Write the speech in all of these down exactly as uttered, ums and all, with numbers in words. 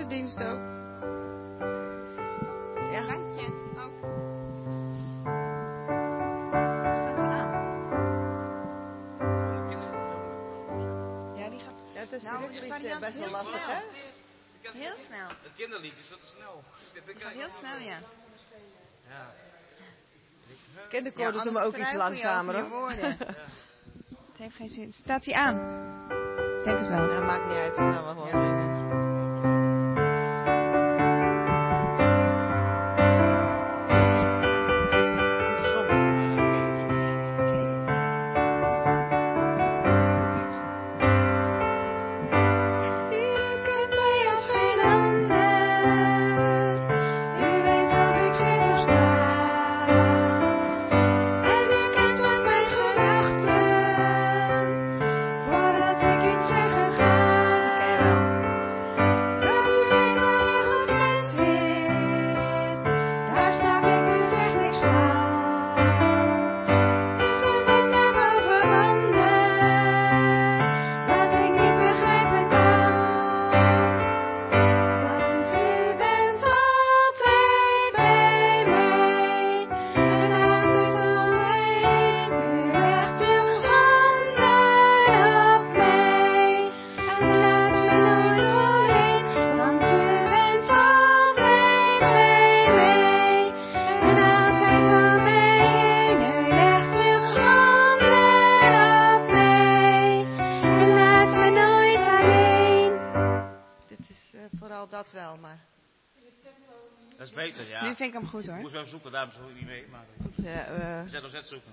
dienst ook. Ja. Dank je. Ook. Staan ze aan? Ja, die gaat... Ja, het is Nou, ritmisch, die variant best wel heel lastig, snel. hè? Heel snel. Het kinderliedje is wat te snel. Het gaat heel snel, ja. Ja. Het kinderkoor Ja, doet anders hem ook iets struikel je langzamer, over je hoor. woorden. Het heeft geen zin. Staat hij aan? Ik denk het wel. Ja, maakt niet uit. Nou, we gewoon Ja. zingen. U kent mij als geen ander. U weet of ik zit of sta. En u kent ook mijn gedachten. Voordat ik iets zeggen ga. Dat u mij zo heel goed kent weer. Daar snap ik dus echt niks van. Het is een wonder boven wonder. Dat ik niet begrijpen kan. Want u bent altijd bij mij. En altijd om mij heen. U legt uw handen op mij. En laat me nooit alleen. Want u bent altijd bij mij. En altijd om mij heen. U legt uw handen op mij. En laat me nooit alleen. Dit is uh, vooral dat wel, maar... Dat is beter, ja. Nu vind ik hem goed Ik hoor. moest wel zoeken, daarom zou ik niet mee. Maar Goed, uh, zet of zet zoeken.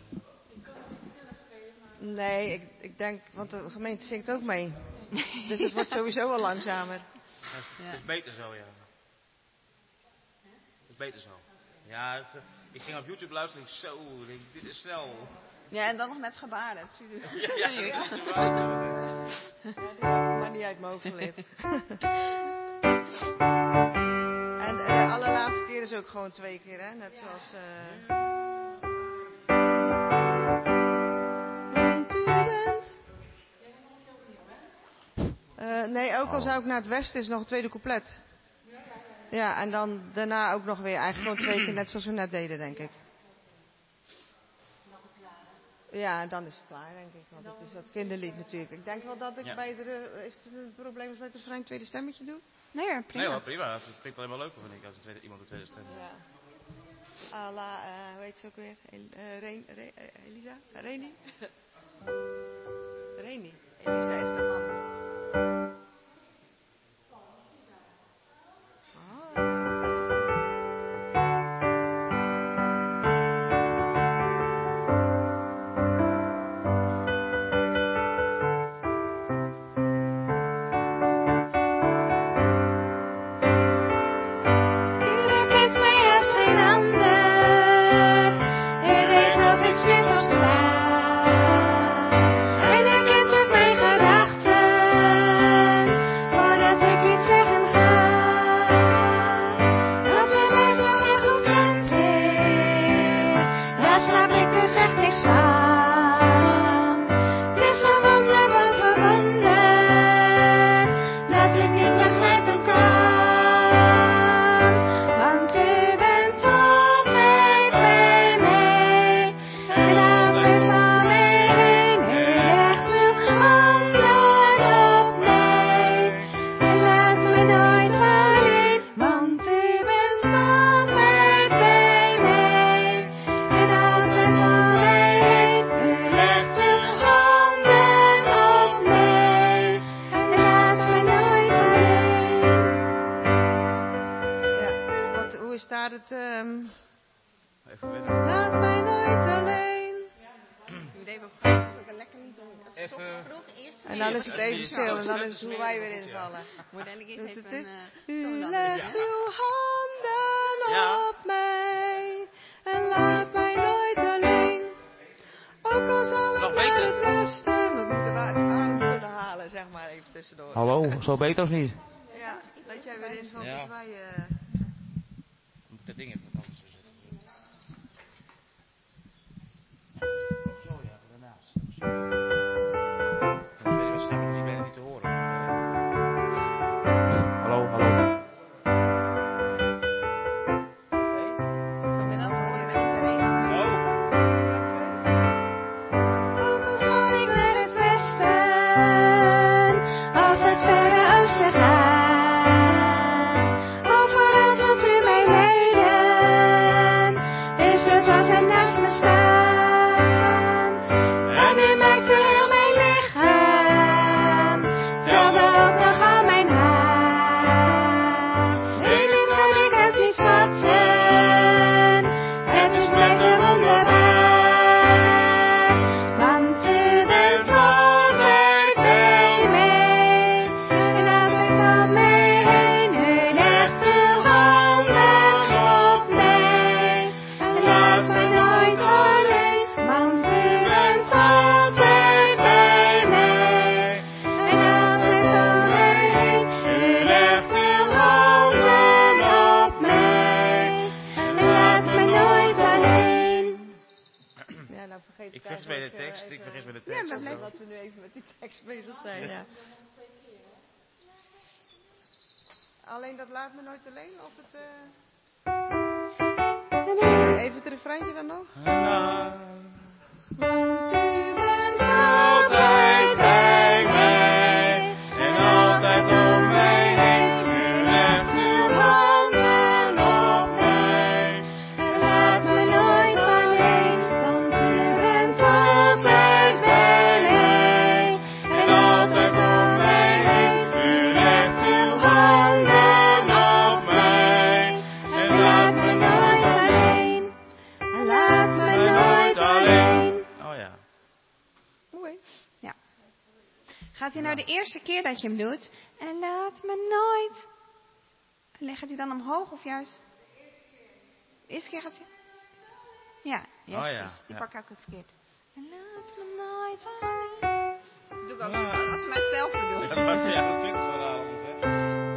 nee, ik, ik denk... Want de gemeente zingt ook mee. Dus het wordt sowieso wel langzamer. Het is, het is beter zo, ja. Het is beter zo. Ja, ik, ik ging op YouTube luisteren en ik zo, ik denk, dit is snel. Ja, en dan nog met gebaren. Ja, ja, dat is waar. Maar niet uit mijn hoofd geleerd. En de allerlaatste keer is ook gewoon twee keer, hè? Net zoals... Uh... Want u bent... Uh, nee, ook al zou ik naar het westen, is nog een tweede couplet. Ja, en dan daarna ook nog weer eigenlijk gewoon twee keer, net zoals we net deden, denk ik. Ja, en dan is het klaar, denk ik. Want het is dat kinderlied natuurlijk. Ik denk wel dat ik Ja. bij de... Is het een probleem als wij het refrein een tweede stemmetje doen? Nee hoor, prima. Nee hoor, prima. Het klinkt alleen maar leuker, vind ik, als een tweede, iemand een tweede stem. Ja. A la, uh, hoe heet ze ook weer? El, uh, Ren, Re, uh, Elisa? Reni? Reni. Elisa is de man. U kent mij als geen ander. U weet of ik zit of sta. En u kent ook mijn gedachten. Voordat ik iets zeggen ga. Dat u mij zo heel goed kent weer. Daar snap ik dus echt niks van. Het is een wonder boven wonder. Dat ik niet begrijpen kan. Want u bent altijd bij mij. En altijd om mij heen. U legt uw handen op mij. En laat me nooit alleen. Want u bent altijd bij mij. En altijd om mij heen. U legt uw handen op mij. En laat me nooit alleen. Ja, wat, hoe is daar het... Um, Even wennen. laat mij nooit alleen. Je moet even opgaan, het is ook een lekker lied om als het Even- ochtends vroeg eerst En dan is het even stil en dan is het hoe wij weer invallen. moet eigenlijk eerst Dus even het is... een uh, U toonladder legt doen, hè? uw handen Ja. op mij. En laat mij nooit alleen. Ook al zou ik Nog naar beter. het westen... We moeten wel de adem kunnen halen, zeg maar, even tussendoor. Hallo, zo beter of niet? Ja, dat jij weer invalt Ja. als wij... Uh... Moet ik dat ding even anders zetten? Zo ja, daarnaast. Dan weet je wat stemmen, die ben je niet te horen. Hallo, hallo. Ik vergis bij de tekst, ik vergis bij de Ja, tekst. maar of blijf zo. dat we nu even met die tekst bezig zijn, ja. Alleen dat laat me nooit alleen, of het... eh, Even het refreintje dan nog. Want u bent altijd bij mij en altijd om mij heen. U legt uw handen op mij en laat me nooit alleen. Want u bent altijd bij mij en altijd om mij heen. U legt uw handen op mij en laat me nooit alleen. En laat me nooit alleen. Oh ja. Mooi. Ja. Gaat hij nou de eerste keer dat je hem doet? En laat me nooit. Legt hij dan omhoog of juist? De eerste keer gaat hij. Ja, ja, Oh ja, precies. Die ja. pak ik ook verkeerd. En laat me nooit alleen. Doe ik ook niet, als we met hetzelfde doen. Dat was ja, dat klinkt zo raar anders, hè?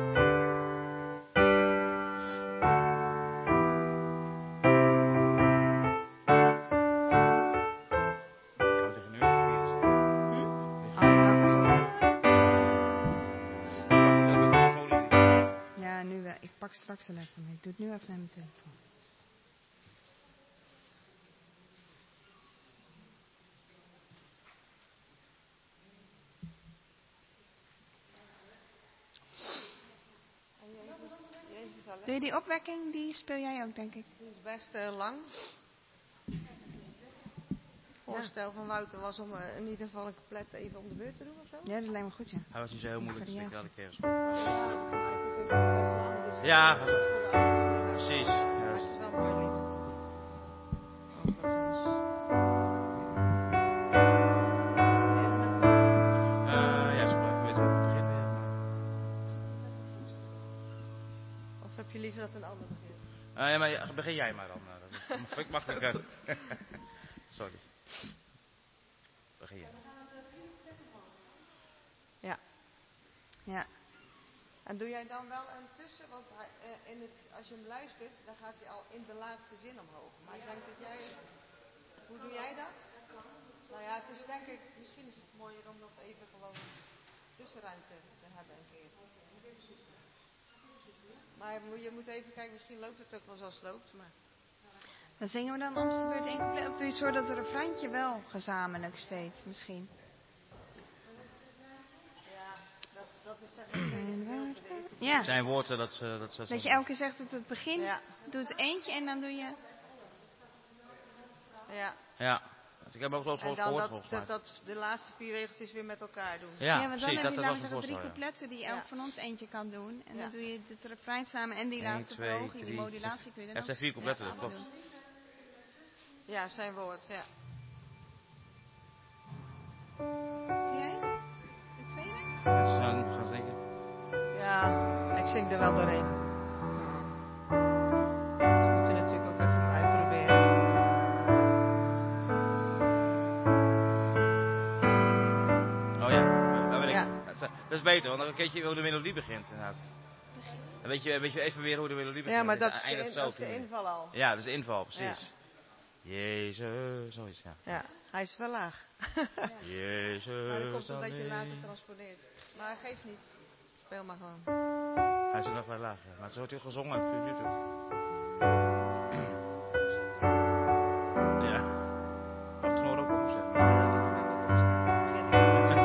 Oh, tegen nu even vier. Oh, dan kan het Ja, met de folie niet. zo. Ja, nu wel. Ik pak straks wel even mee. Ik doe het nu even naar mijn telefoon. Jezus alleen. Doe je die opwekking? Die speel jij ook, denk ik. Die is best eh, lang. Het voorstel van Wouter was om eh, in ieder geval een couplet even om de beurt te doen of zo. Ja, dat lijkt me goed, ja. Hij was niet zo heel moeilijk, dus ik Variatie. elke keer. Maar het is ook best lang, dus Ja. het is voor de ouders die dat- Precies, Maar juist. het is wel een mooi lied. Overigens. Wil je dan ook wel? Eh, ja, zo blijft weten we het begin weer. Of heb je liever dat een ander begint? Eh, ja, maar ja, begin jij maar dan. eh, Dat is- dat vind ik makkelijker. Sorry. Begin jij. Ja. Ja. En doe jij dan wel een tussen? Want hij, eh, in het, als je hem luistert, dan gaat hij al in de laatste zin omhoog. Maar ik denk dat jij... Hoe doe jij dat? Nou ja, het is denk ik... Misschien is het mooier om nog even gewoon tussenruimte te hebben een keer. Maar je moet- je moet even kijken, misschien loopt het ook wel zoals het loopt. Maar... Dan zingen we dan om de beurt één couplet. Of doe je het zo dat het refreintje wel gezamenlijk steeds, misschien? Ja, dat, dat is zeg maar het tweede gedeelte. De eerste Ja. Zijn woorden dat ze... Dat, ze Dat je elke keer zegt dat het begint, Ja. doe het eentje en dan doe je... Ja. Ja. Ik heb ook wel eens En dan gehoord dat, volgens mij. dat, dat de laatste vier regeltjes weer met elkaar doen. Ja, want dan precies. heb Dat, je, dat laten was we een zeggen, drie voorstel, ja. coupletten die elk Ja. van ons eentje kan doen. En Ja. dan doe je het refrein samen en die Eén, laatste twee, verhoging, die drie, modulatie kun je Ja, dan het zijn vier coupletten, dat klopt. doen. Ja, zijn woord, ja. Doe jij de tweede? Dus dan gaan ze denken. Ja, ik zing er wel doorheen. Dus we moeten natuurlijk ook even uitproberen. Oh ja, dat weet ik. Ja. Dat is- Dat is beter, want dan weet je hoe de melodie begint inderdaad. Dan weet je, weet je even weer hoe de melodie begint. Ja, maar Dan dat is, de, eindigt in- zo dat is de op die inval al. manier. Ja, dat is de inval, precies. Jezus, zoiets, ja. Ja, hij is wel laag. Jezus, Maar dat komt omdat je alleen. later transponeert. Maar geeft niet. Speel maar gewoon. Hij is nog wel laag, ja. Maar zo wordt hij gezongen op YouTube. Ja. Of tenor ook op, zeg maar. Ja, dat doe ik met mijn borst. Begin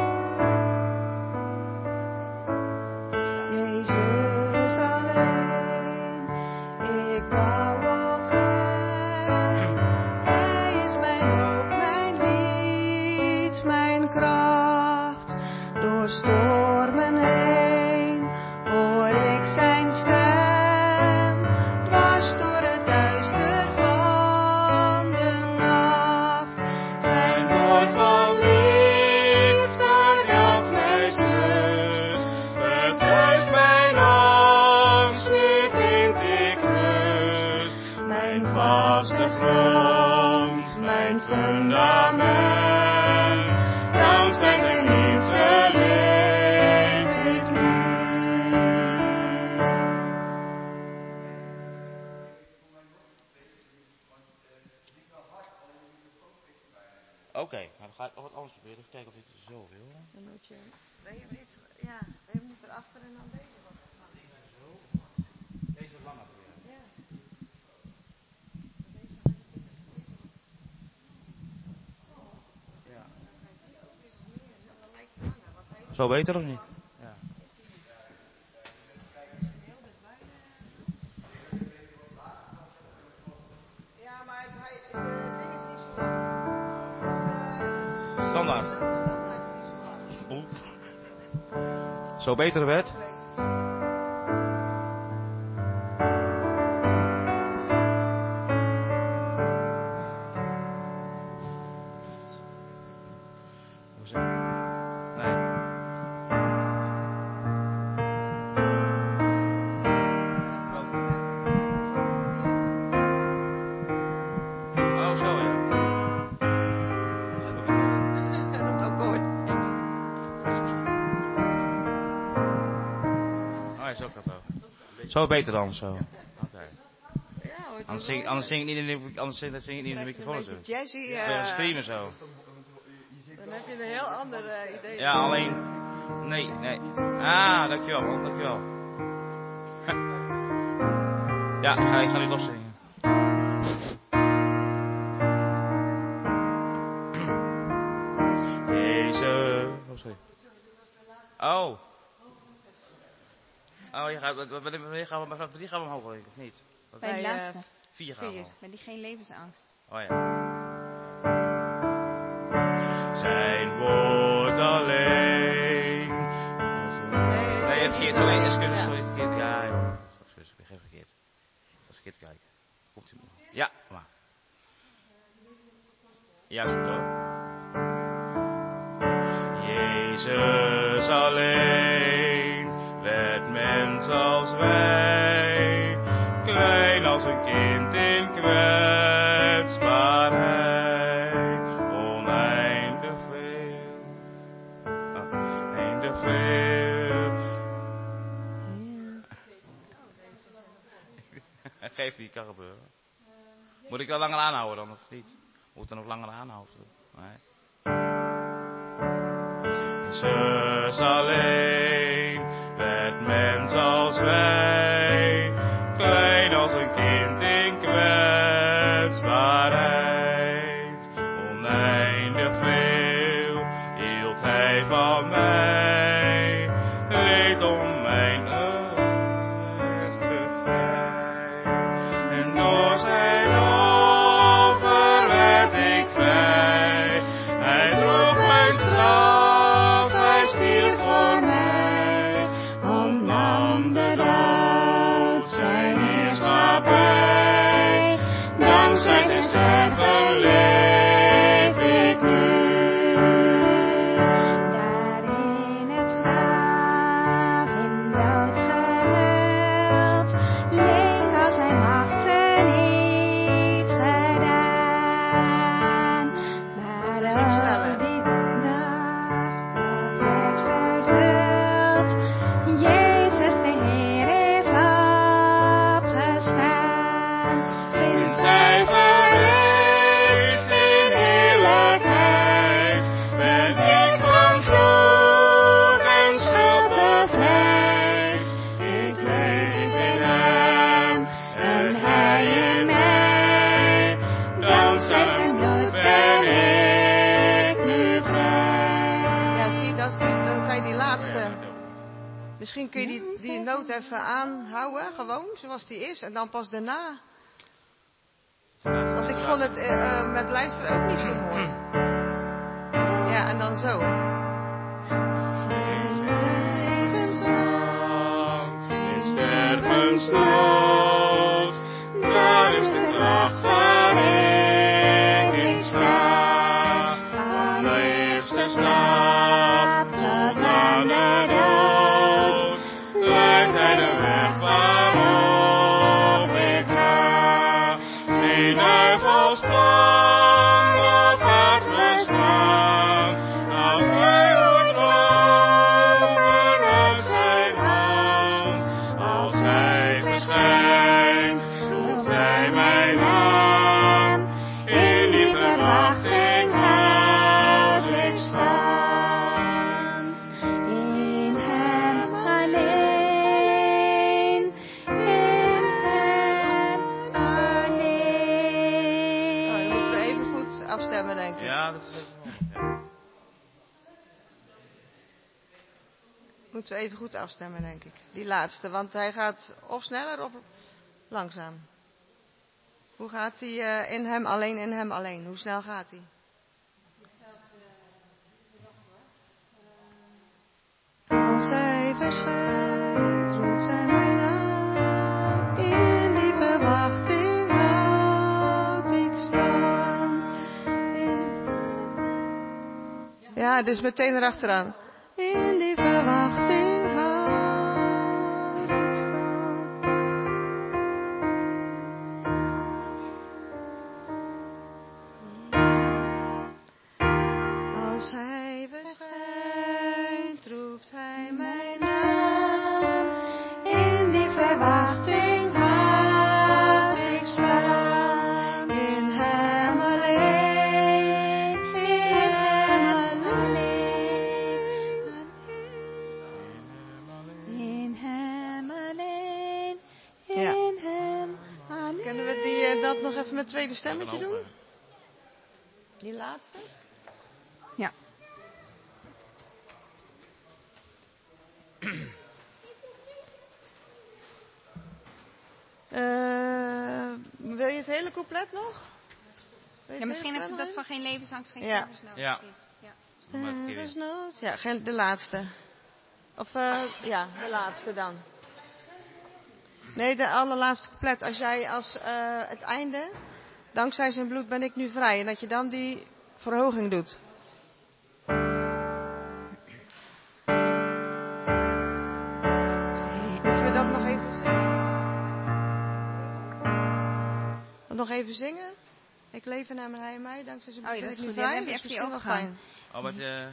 Jezus alleen, ik bouw op Hem. Hij is mijn hoop, mijn lied, mijn kracht. Door stormen heen hoor ik zijn stem. Dwars door het duister van de nacht. Zijn woord van liefde dat mij steunt. Betreft mijn angst, nu vind ik rust. Mijn vaste grond, mijn fundament. Dankzij zijn liefde leef ik nu. Oké, nou dan ga ik nog wat anders proberen. Even kijken of ik het zo wil. Dan moet je... Nee, je weet, ja, je moet erachter en dan deze wat. Zo. Deze wat langer proberen. Ja. Ja. Dat lijkt langer, want hij is Zo beter of niet? Ja. heel dichtbij. Ja, maar hij, het ding is niet zo lang. Het, uh, Standaard. De standaard is niet zo lang. Oef. Zo beter werd. Hoezo? Nee. Oh, zo ja. Dat ook ooit. Oh, is ook dat zo. Zo beter dan zo. Oké. Ja, hoor, Anders zing, anders zing ik niet in de, anders zing, zing ik niet in de microfoon Een zo. beetje jazzy. Ik ben Uh, streamen zo. dan heb je een heel ander uh, idee. Ja, alleen. Nee, nee. Ah, dankjewel man, dankjewel. Ja, ik ga, ik ga nu nog zingen. Jezus. Oh, sorry. Oh. Oh, je gaat, wanneer gaan we, drie gaan we omhoog, of niet? Bij het Bij, uh, laatste. Vier gaan we. Vier. Met die geen levensangst. Oh ja. Zijn woord alleen. Nee, het verkeerd. Sorry, excuus, sorry, verkeerd. Ja, joh. Excuus, ik ben geen verkeerd. Ik zal verkeerd kijken. Komt u maar. Ja, maar. Ja, is goed hoor. Jezus alleen werd mens als wij, klein als een kind in kwetsbaarheid, oneindig veel, oh, oneindig veel. Geef niet, kan gebeuren. Moet ik wel langer aanhouden dan of niet? Moet ik dan nog langer aanhouden? Nee. Jezus alleen werd mens als wij, klein als een kind in kwetsbaarheid, oneindig veel hield hij van mij, leed om mijn echte vrij, en door zijn offer werd ik vrij, hij droeg mijn straf, hij stierf voor mij, ontnam de dood zijn heerschappij, dankzij zijn sterven leef ik nu. Daar in het graf in dood gehuld, leek als zijn machten niet gedaan. Maar Dat is iets sneller. al die dag dat werd vervuld, Jezus de Heer is opgestaan. In zijn verrees in heerlijkheid ben ik van vloek en schuld bevrijd. Ik leef in hem en hij in mij. Dankzij zijn bloed ben ik nu vrij. Ja, zie, dat is die, dan kan je die laatste... Misschien kun je die, die noot even aanhouden, gewoon, zoals die is. En dan pas daarna. Want ik vond het uh, uh, met luisteren ook niet zo mooi. Ja, en dan zo. In stervensnood, daar is de kracht waarin staat. Van de eerste stap tot aan de dood, leidt hij de weg waarop ik ga. Geen duivels plan of hard bestaan, aan mij wordt over uit zijn hand. Als hij verschijnt, roept hij mijn naam, in die verwachting afstemmen, denk ik. Ja, dat is even mooi. Ja. Moeten we even goed afstemmen, denk ik. Die laatste, want hij gaat of sneller of langzaam. Hoe gaat hij uh, in hem alleen, in hem alleen? Hoe snel gaat hij? Als hij verschijnt, roept hij mijn naam. In die verwachting houd ik stand. In... Ja, dus meteen erachteraan. In die verwachting houd ik stand. Als hij verschijnt, roept hij mijn naam. In die verwachting houd ik stand. In hem alleen, in hem alleen. In hem alleen, in hem alleen. Kunnen we die, uh, dat nog even met het tweede stemmetje doen? Die laatste? Ja. Uh, wil je het hele couplet nog? Ja, misschien even dat van geen levensangst, geen ja. stervensnood. Ja. Ja. Stervensnood. Ja, geen, de laatste. Of uh, ja, de laatste dan. Nee, de allerlaatste couplet. Als jij als uh, het einde, dankzij zijn bloed ben ik nu vrij. En dat je dan die verhoging doet. Moeten we dat nog even zingen? Nog even zingen? Ik leef in hem en hij in mij. Dankzij zijn bloed oh, ja, ben dat ik is nu goed. vrij. Ja, Dat is heb je misschien wel fijn. Oh, maar uh...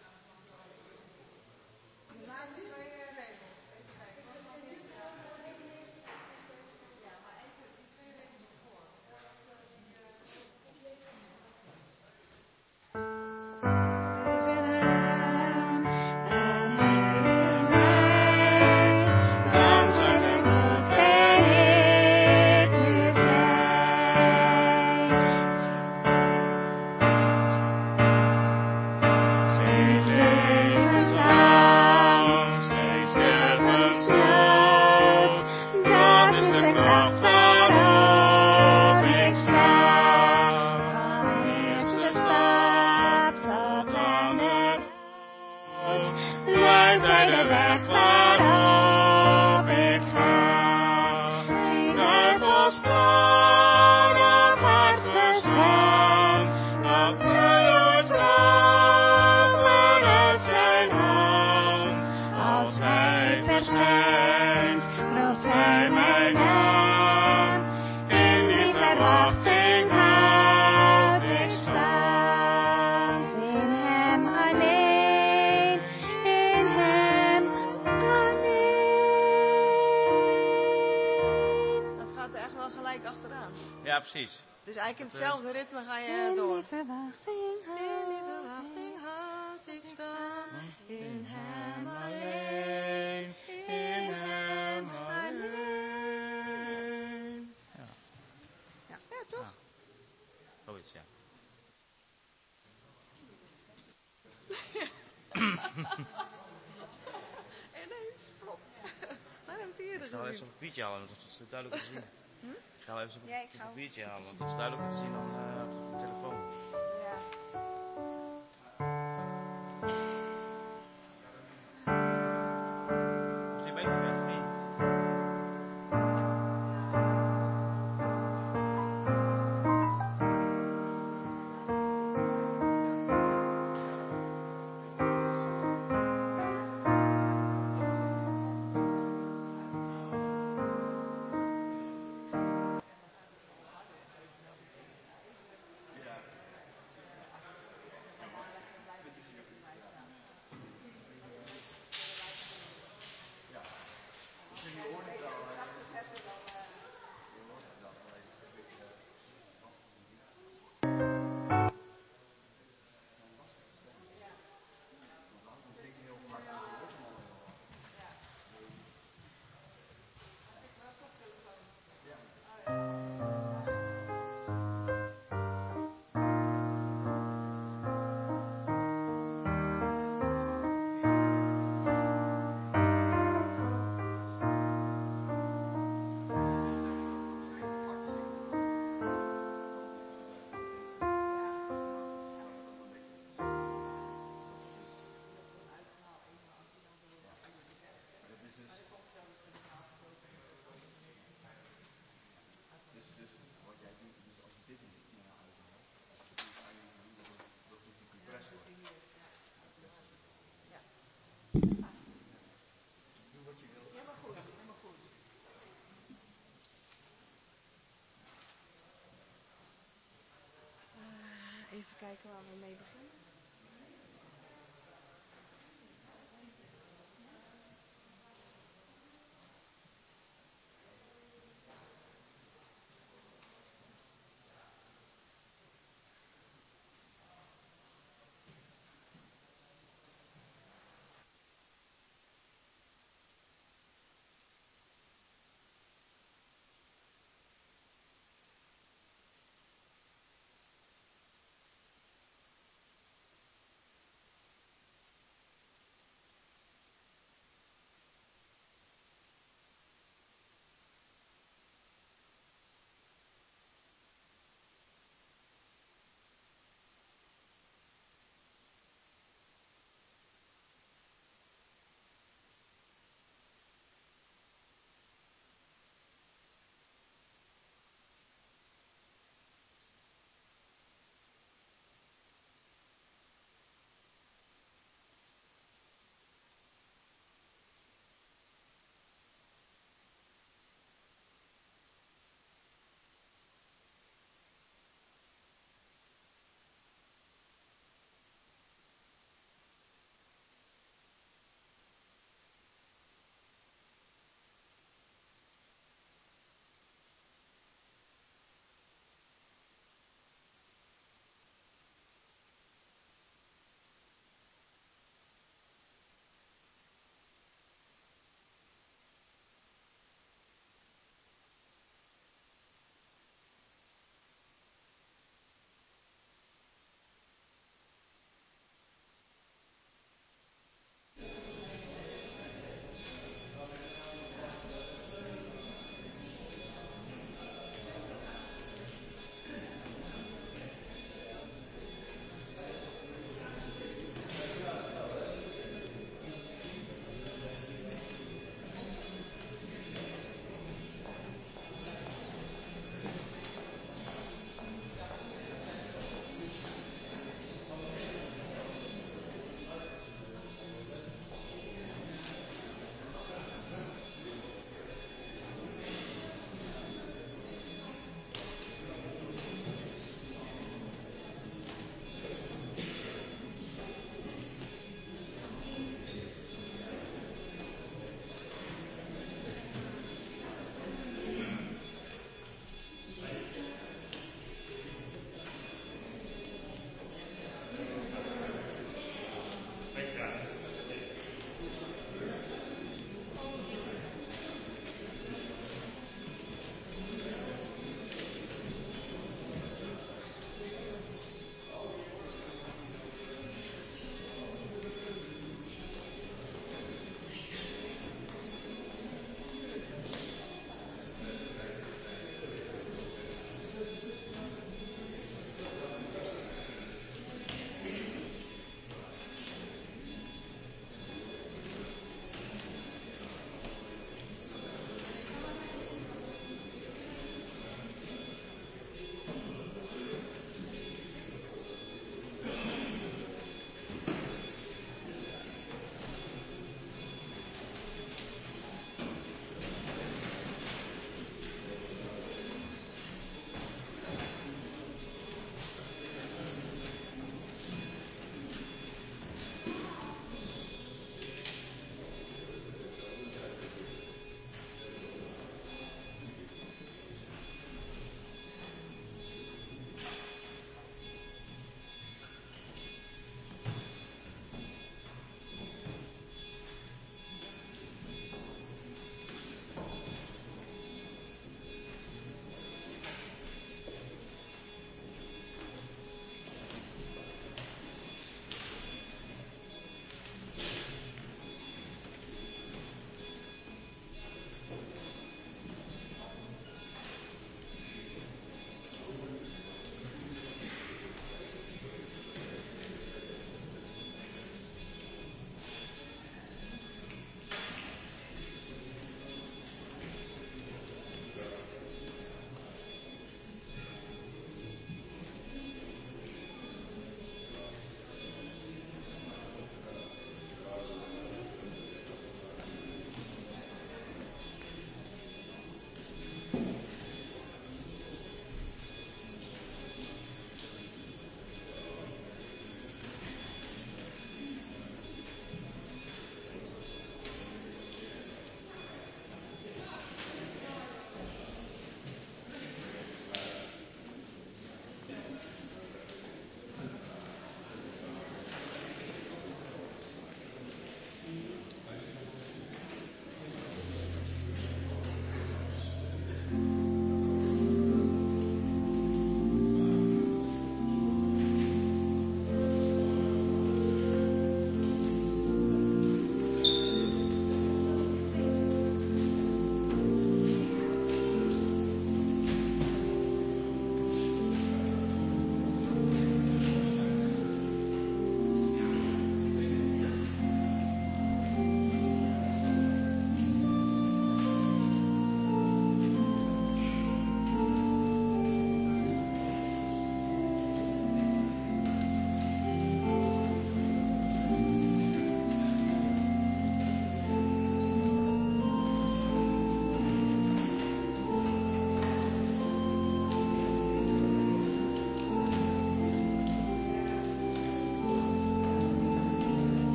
Ja, precies. Dus eigenlijk in hetzelfde ritme ga je door. In die verwachting houd ik stand. In hem alleen. In hem alleen. Ja. Ja, ja toch? Ja. Zoiets, ja. Ineens plop. Waar heb je het eerder Ik ga wel even een biertje halen, want dat is duidelijk te zien. Hm? Ik ga wel even een, ja, ik een biertje halen, want dat is duidelijk te zien dan uh, op de telefoon. Ja. Als je beter bent, of niet? Even kijken waar we mee beginnen.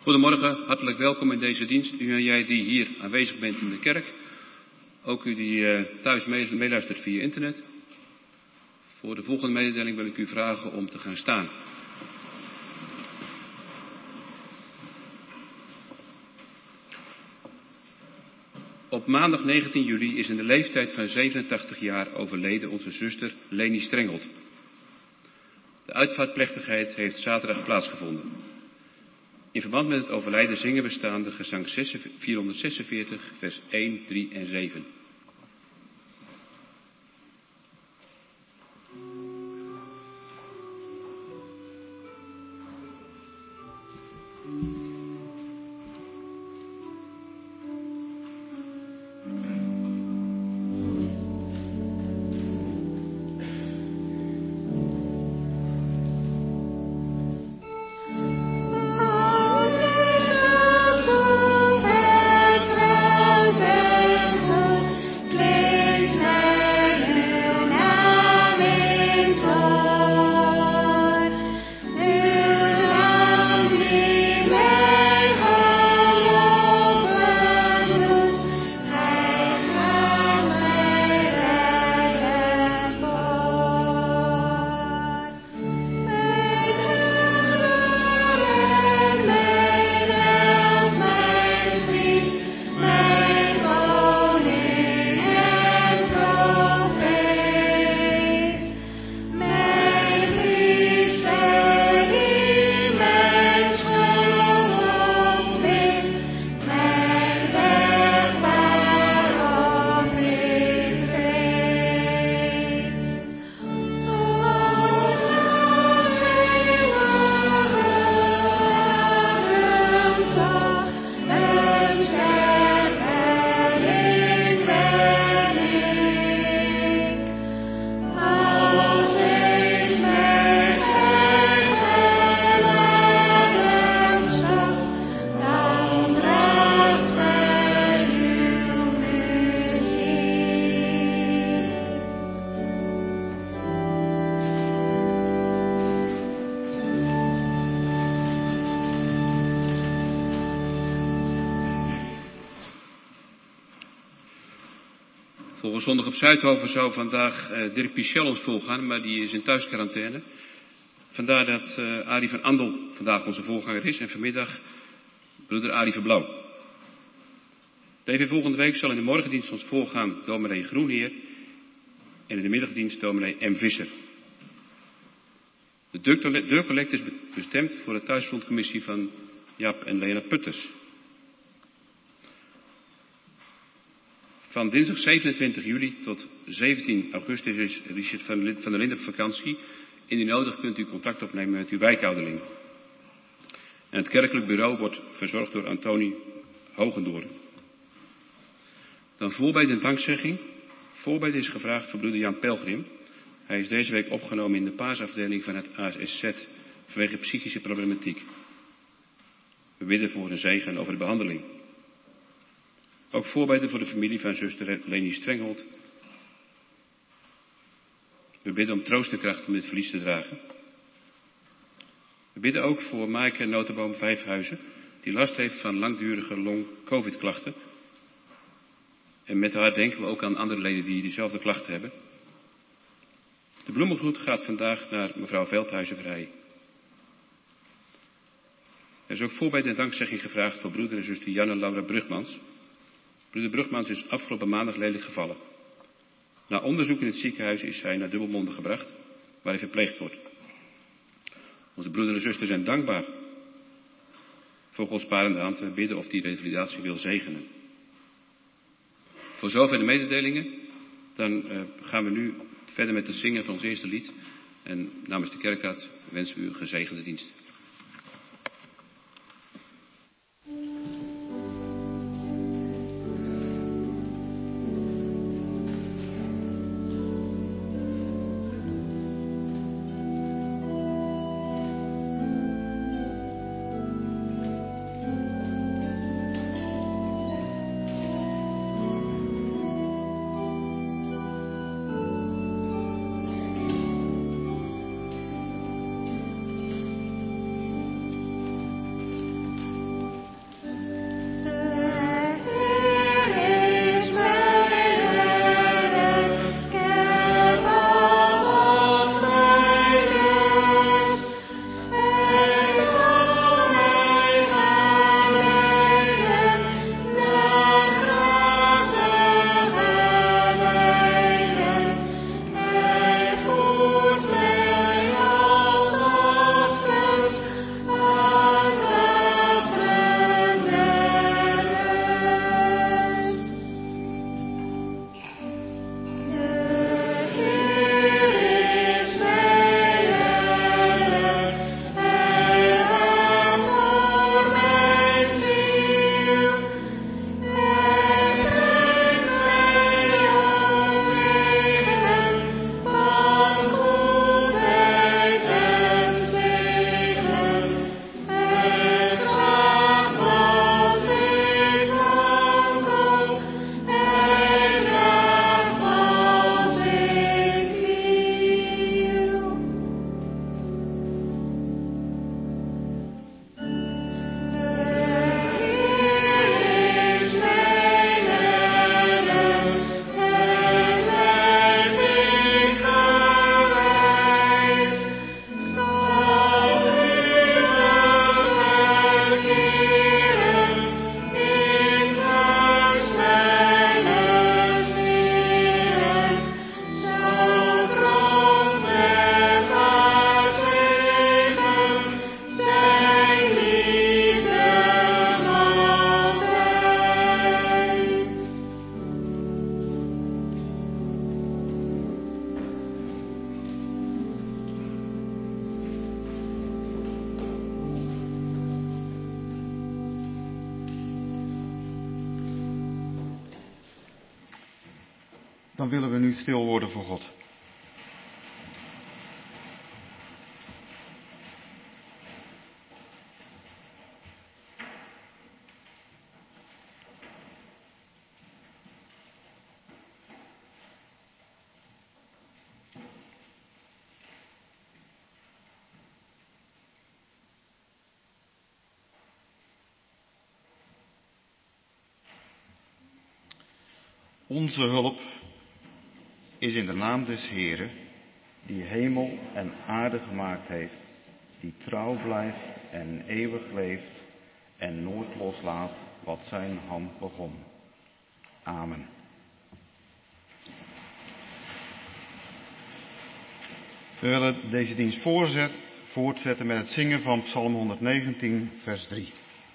Goedemorgen, hartelijk welkom in deze dienst. U en jij die hier aanwezig bent in de kerk. Ook u die uh, thuis meeluistert via internet. Voor de volgende mededeling wil ik u vragen om te gaan staan. Op maandag negentien juli is in de leeftijd van zevenentachtig jaar overleden onze zuster Leni Strengelt. De uitvaartplechtigheid heeft zaterdag plaatsgevonden. In verband met het overlijden zingen we staande gezang vierhonderdzesenveertig, vers één, drie en zeven. Volgens Zondag op Zuidhoven zou vandaag uh, Dirk Pichel ons volgaan, maar die is in thuisquarantaine. Vandaar dat uh, Arie van Andel vandaag onze voorganger is en vanmiddag broeder Arie Verblauw. D V volgende week zal in de morgendienst ons voorgaan dominee Groenheer en in de middagdienst dominee M. Visser. De deurcollecte is bestemd voor de thuisfrontcommissie van Jaap en Lena Putters. Van dinsdag zevenentwintig juli tot zeventien augustus is Richard van der Linden op vakantie. Indien nodig kunt u contact opnemen met uw wijkouderling. En het kerkelijk bureau wordt verzorgd door Antonie Hogendoorn. Dan voorbeden en dankzegging. Voorbeden is gevraagd voor broeder Jan Pelgrim. Hij is deze week opgenomen in de paasafdeling van het A S Z vanwege psychische problematiek. We bidden voor een zegen over de behandeling. Ook voorbeden voor de familie van zuster Leni Strengelt. We bidden om troost en kracht om dit verlies te dragen. We bidden ook voor Maaike Notenboom Vijfhuizen, die last heeft van langdurige long-covid-klachten. En met haar denken we ook aan andere leden die diezelfde klachten hebben. De bloemengroet gaat vandaag naar mevrouw Veldhuizen-Vrij. Er is ook voorbeden en dankzegging gevraagd voor broeder en zuster Jan en Laura Brugmans. Broeder Brugmans is afgelopen maandag lelijk gevallen. Na onderzoek in het ziekenhuis is hij naar Dubbelmonde gebracht, waar hij verpleegd wordt. Onze broeder en zuster zijn dankbaar voor Gods parende hand en bidden of die revalidatie wil zegenen. Voor zover de mededelingen, dan uh, gaan we nu verder met het zingen van ons eerste lied. En namens de kerkraad wensen we u een gezegende dienst. Dan willen we nu stil worden voor God. Onze hulp is in de naam des Heeren, die hemel en aarde gemaakt heeft, die trouw blijft en eeuwig leeft en nooit loslaat wat zijn hand begon. Amen. We willen deze dienst voorzet, voortzetten met het zingen van Psalm honderdnegentien, vers drie.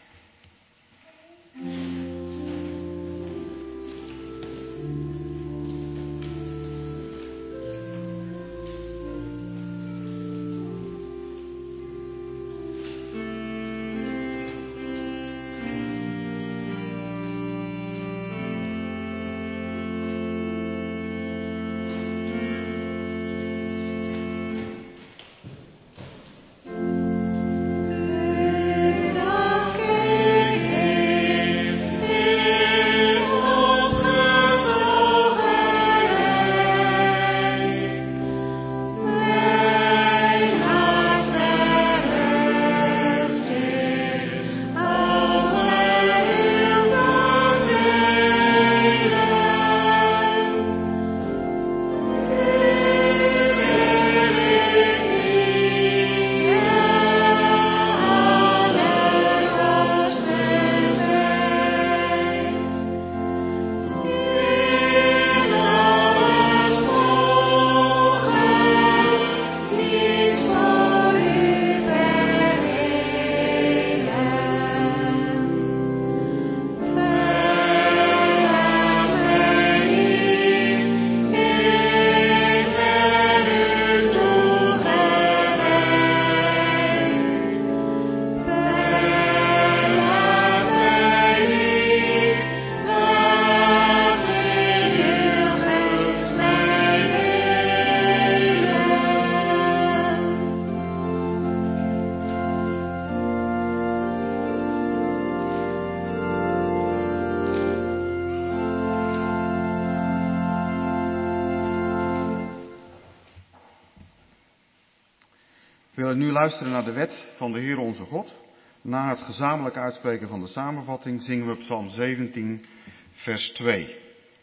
We willen nu luisteren naar de wet van de Heer onze God. Na het gezamenlijk uitspreken van de samenvatting zingen we Psalm zeventien, vers twee.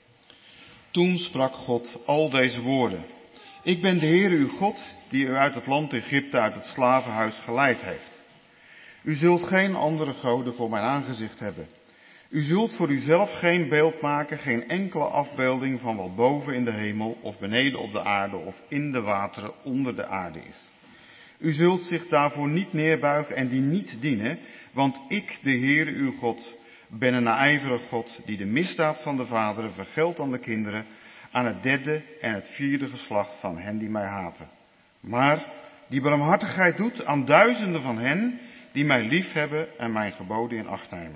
Toen sprak God al deze woorden. Ik ben de Heer uw God, die u uit het land Egypte, uit het slavenhuis geleid heeft. U zult geen andere goden voor mijn aangezicht hebben. U zult voor uzelf geen beeld maken, geen enkele afbeelding van wat boven in de hemel of beneden op de aarde of in de wateren onder de aarde is. U zult zich daarvoor niet neerbuigen en die niet dienen, want ik, de Heer uw God, ben een naijverig God die de misdaad van de vaderen vergeldt aan de kinderen, aan het derde en het vierde geslacht van hen die mij haten. Maar die barmhartigheid doet aan duizenden van hen die mij liefhebben en mijn geboden in acht nemen.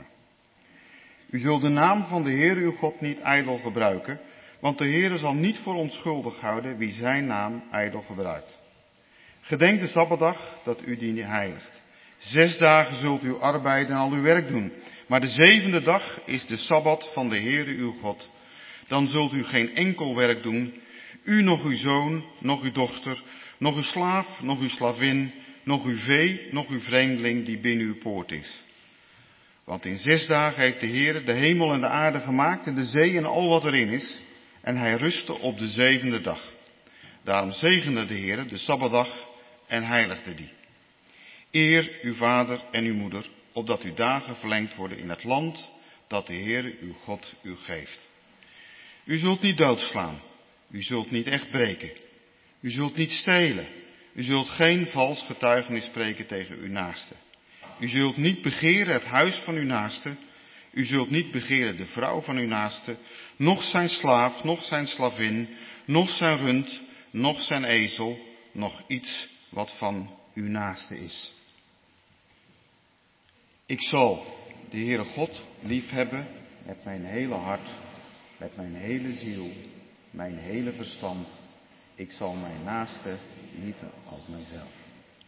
U zult de naam van de Heer uw God niet ijdel gebruiken, want de Heer zal niet voor onschuldig houden wie zijn naam ijdel gebruikt. Gedenk de Sabbatdag dat u die heiligt. Zes dagen zult u arbeiden en al uw werk doen. Maar de zevende dag is de Sabbat van de Heere uw God. Dan zult u geen enkel werk doen. U, nog uw zoon, nog uw dochter, nog uw slaaf, nog uw slavin, nog uw vee, nog uw vreemdeling die binnen uw poort is. Want in zes dagen heeft de Heere de hemel en de aarde gemaakt en de zee en al wat erin is. En hij rustte op de zevende dag. Daarom zegende de Heere de Sabbatdag en heiligde die. Eer uw vader en uw moeder, opdat uw dagen verlengd worden in het land dat de Heere uw God u geeft. U zult niet doodslaan, u zult niet echt breken, u zult niet stelen, u zult geen vals getuigenis spreken tegen uw naaste. U zult niet begeren het huis van uw naaste, u zult niet begeren de vrouw van uw naaste, noch zijn slaaf, noch zijn slavin, noch zijn rund, noch zijn ezel, noch iets wat van uw naaste is. Ik zal de Heere God liefhebben met mijn hele hart, met mijn hele ziel, mijn hele verstand. Ik zal mijn naaste liefhen als mijzelf.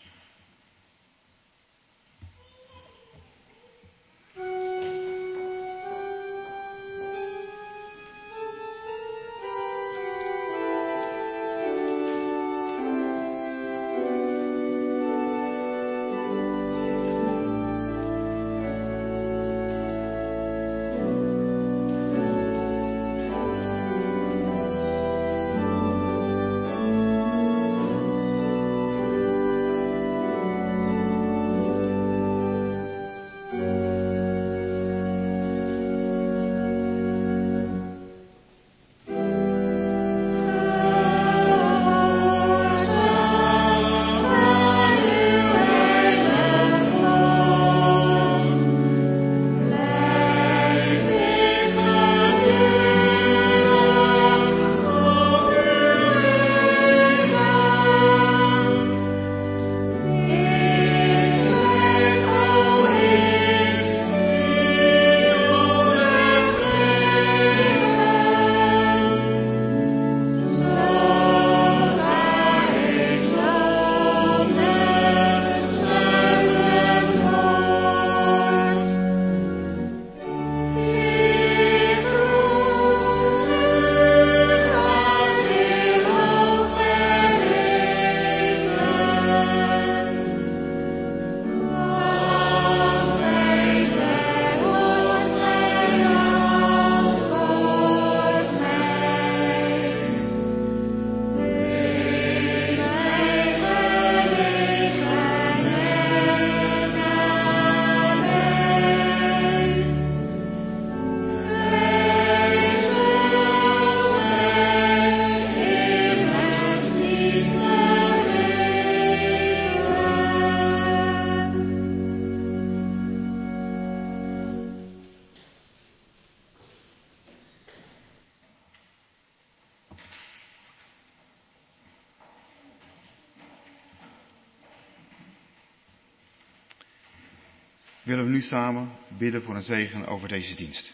Willen we nu samen bidden voor een zegen over deze dienst.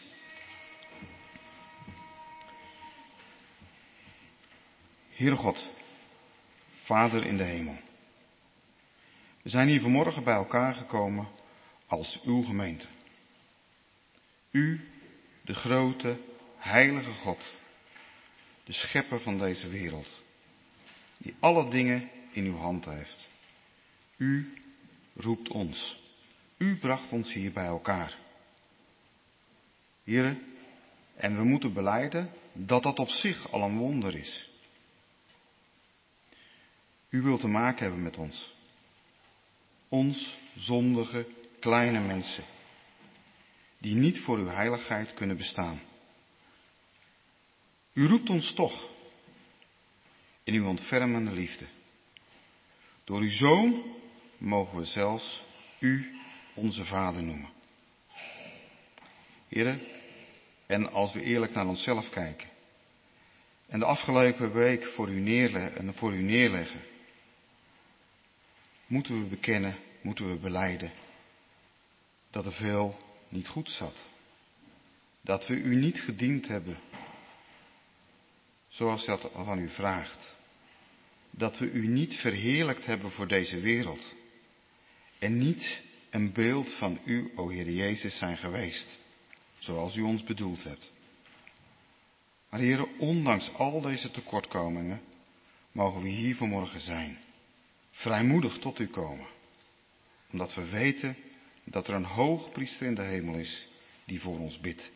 Heere God, Vader in de hemel. We zijn hier vanmorgen bij elkaar gekomen als uw gemeente. U, de grote, heilige God, de schepper van deze wereld, die alle dingen in uw hand heeft. U roept ons. U bracht ons hier bij elkaar. Heere, en we moeten belijden dat dat op zich al een wonder is. U wilt te maken hebben met ons. Ons zondige, kleine mensen, die niet voor uw heiligheid kunnen bestaan. U roept ons toch in uw ontfermende liefde. Door uw Zoon mogen we zelfs u onze Vader noemen. Heere, en als we eerlijk naar onszelf kijken en de afgelopen week voor u neerleggen, en voor u neerleggen, moeten we bekennen, moeten we belijden dat er veel niet goed zat. Dat we u niet gediend hebben zoals dat van u vraagt. Dat we u niet verheerlijkt hebben voor deze wereld en niet een beeld van u, o Heer Jezus, zijn geweest, zoals u ons bedoeld hebt. Maar Heer, ondanks al deze tekortkomingen, mogen we hier vanmorgen zijn, vrijmoedig tot u komen, omdat we weten dat er een hoogpriester in de hemel is, die voor ons bidt.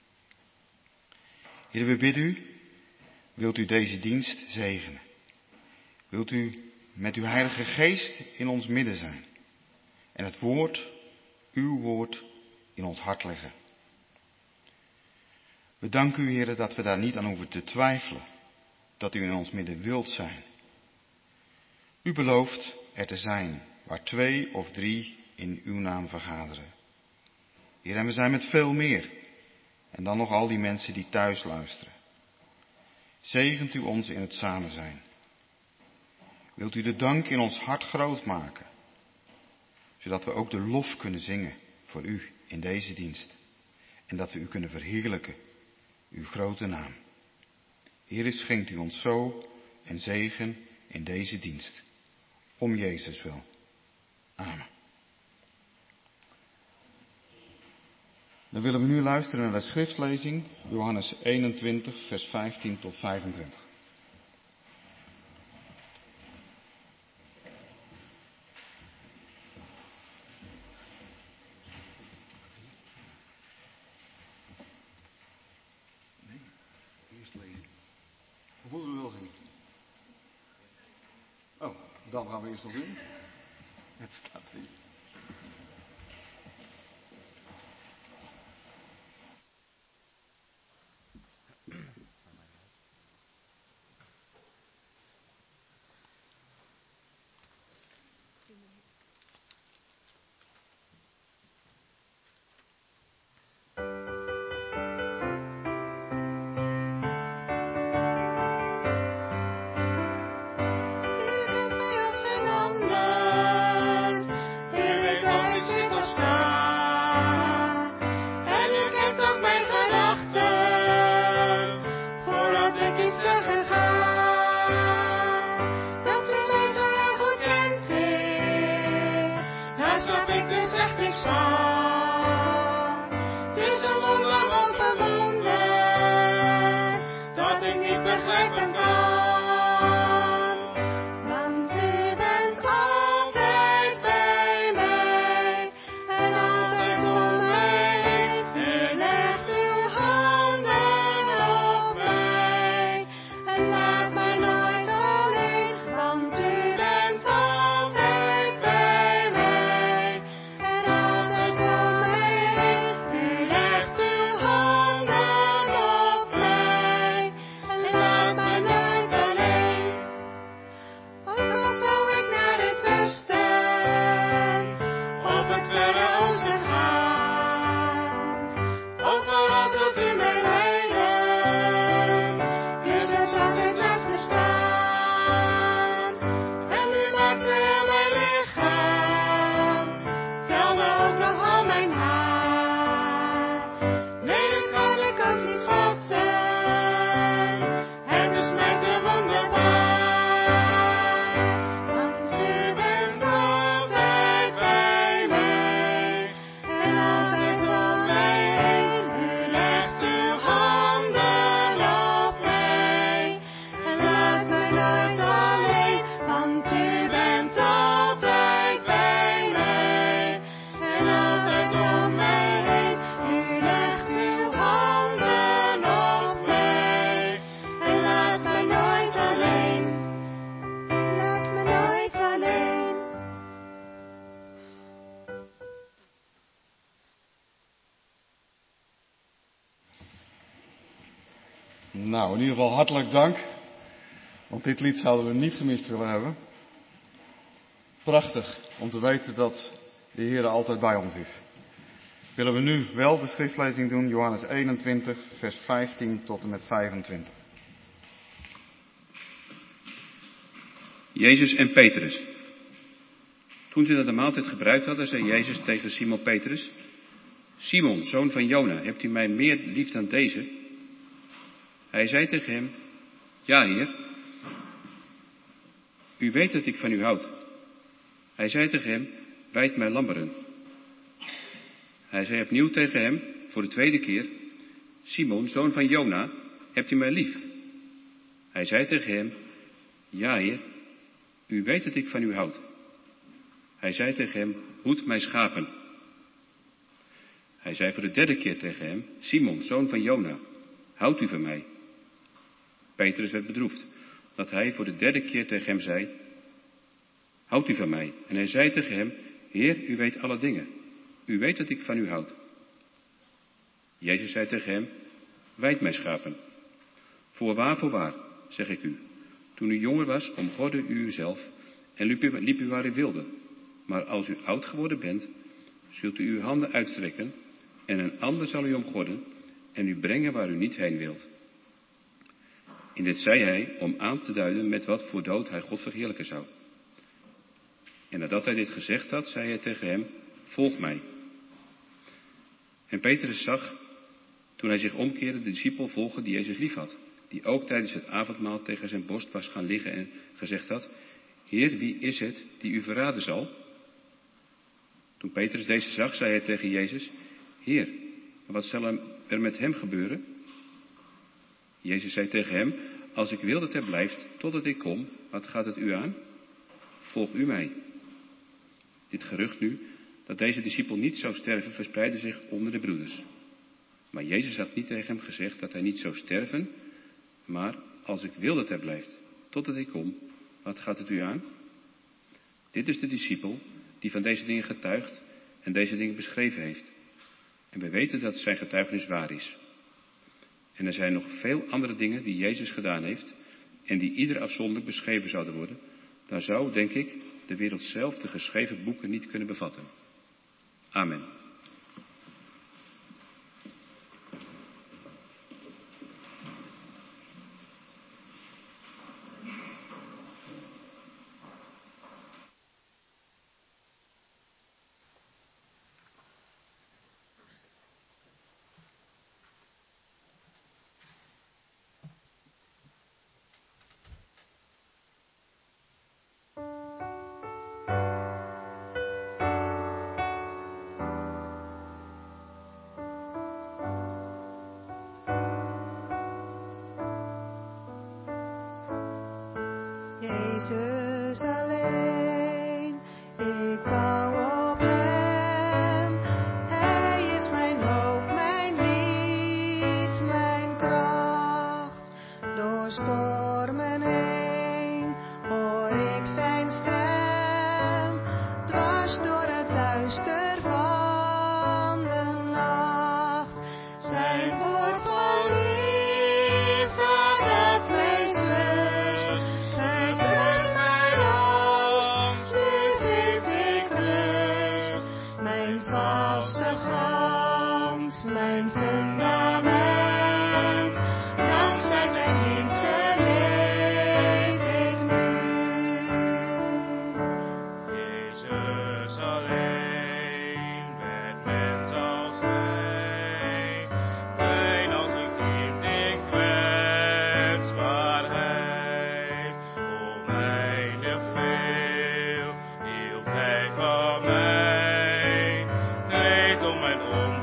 Heer, we bidden u, wilt u deze dienst zegenen? Wilt u met uw Heilige Geest in ons midden zijn? En het woord, uw woord, in ons hart leggen. We danken u, Heer, dat we daar niet aan hoeven te twijfelen. Dat u in ons midden wilt zijn. U belooft er te zijn, waar twee of drie in uw naam vergaderen. Heer, en we zijn met veel meer. En dan nog al die mensen die thuis luisteren. Zegent u ons in het samen zijn. Wilt u de dank in ons hart groot maken, zodat we ook de lof kunnen zingen voor u in deze dienst. En dat we u kunnen verheerlijken, uw grote naam. Heere, schenkt u ons zo en zegen in deze dienst. Om Jezus wil. Amen. Dan willen we nu luisteren naar de schriftlezing, Johannes eenentwintig, vers vijftien tot vijfentwintig. Nee, eerst lezen. Of moeten we wel zingen? Oh, dan gaan we eerst nog zingen. Het staat hier. Nou, in ieder geval hartelijk dank. Want dit lied zouden we niet gemist willen hebben. Prachtig om te weten dat de Heer altijd bij ons is. Willen we nu wel de schriftlezing doen, Johannes eenentwintig, vers vijftien tot en met vijfentwintig. Jezus en Petrus. Toen ze de maaltijd gebruikt hadden, zei Jezus tegen Simon Petrus: Simon, zoon van Jona, hebt u mij meer lief dan deze? Hij zei tegen hem: Ja, Heer. U weet dat ik van u houd. Hij zei tegen hem: Wijd mij lammeren. Hij zei opnieuw tegen hem, voor de tweede keer: Simon, zoon van Jona, hebt u mij lief? Hij zei tegen hem: Ja, Heer. U weet dat ik van u houd. Hij zei tegen hem: Hoed mijn schapen. Hij zei voor de derde keer tegen hem: Simon, zoon van Jona, houdt u van mij? Petrus werd bedroefd, dat hij voor de derde keer tegen hem zei: Houdt u van mij? En hij zei tegen hem: Heer, u weet alle dingen. U weet dat ik van u houd. Jezus zei tegen hem: Wijd mijn schapen. Voorwaar, voorwaar, zeg ik u, toen u jonger was, omgordde u uzelf en liep u, liep u waar u wilde. Maar als u oud geworden bent, zult u uw handen uitstrekken en een ander zal u omgorden en u brengen waar u niet heen wilt. En dit zei hij om aan te duiden met wat voor dood hij God verheerlijken zou. En nadat hij dit gezegd had, zei hij tegen hem: Volg mij. En Petrus zag, toen hij zich omkeerde, de discipel volgen die Jezus liefhad, die ook tijdens het avondmaal tegen zijn borst was gaan liggen en gezegd had: Heer, wie is het die u verraden zal? Toen Petrus deze zag, zei hij tegen Jezus: Heer, maar wat zal er met hem gebeuren? Jezus zei tegen hem: Als ik wil dat hij blijft totdat ik kom, wat gaat het u aan? Volg u mij. Dit gerucht nu, dat deze discipel niet zou sterven, verspreidde zich onder de broeders. Maar Jezus had niet tegen hem gezegd dat hij niet zou sterven, maar als ik wil dat hij blijft totdat ik kom, wat gaat het u aan? Dit is de discipel die van deze dingen getuigt en deze dingen beschreven heeft. En wij weten dat zijn getuigenis waar is. En er zijn nog veel andere dingen die Jezus gedaan heeft en die ieder afzonderlijk beschreven zouden worden. Daar zou, denk ik, de wereld zelf de geschreven boeken niet kunnen bevatten. Amen. Jezus alleen, ik bouw op Hem. Hij is mijn hoop, mijn lied, mijn kracht. Door stormen heen hoor ik zijn stem, dwars door het duister van de nacht. Zijn woord vol liefde dat mij zwust. Hij brengt mij angst, nu vind ik rust. Mijn vaste grond, mijn fundament. Dankzij zijn liefde leef ik nu. Jezus alleen, werd mens als hij, klein als een kind in kwetsbaarheid. Om eindig veel hield hij van mij, leed om mijn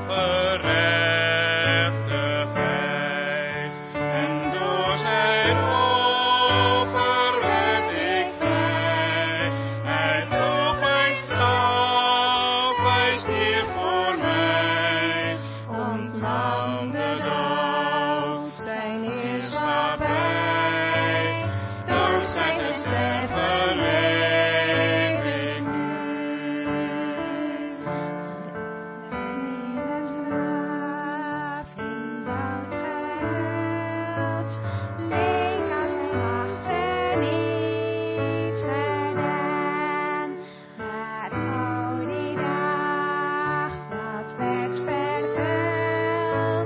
ongerechtigheid. En door zijn offer werd ik vrij. Hij droeg mijn straf, hij stierf voor mij. Ontnam de dood zijn heerschappij. Dankzij zijn sterven leef ik nu. In het graf in dood gehuld, leek aan zijn macht er niets gedaan. Maar o die dag, dat werd vervuld.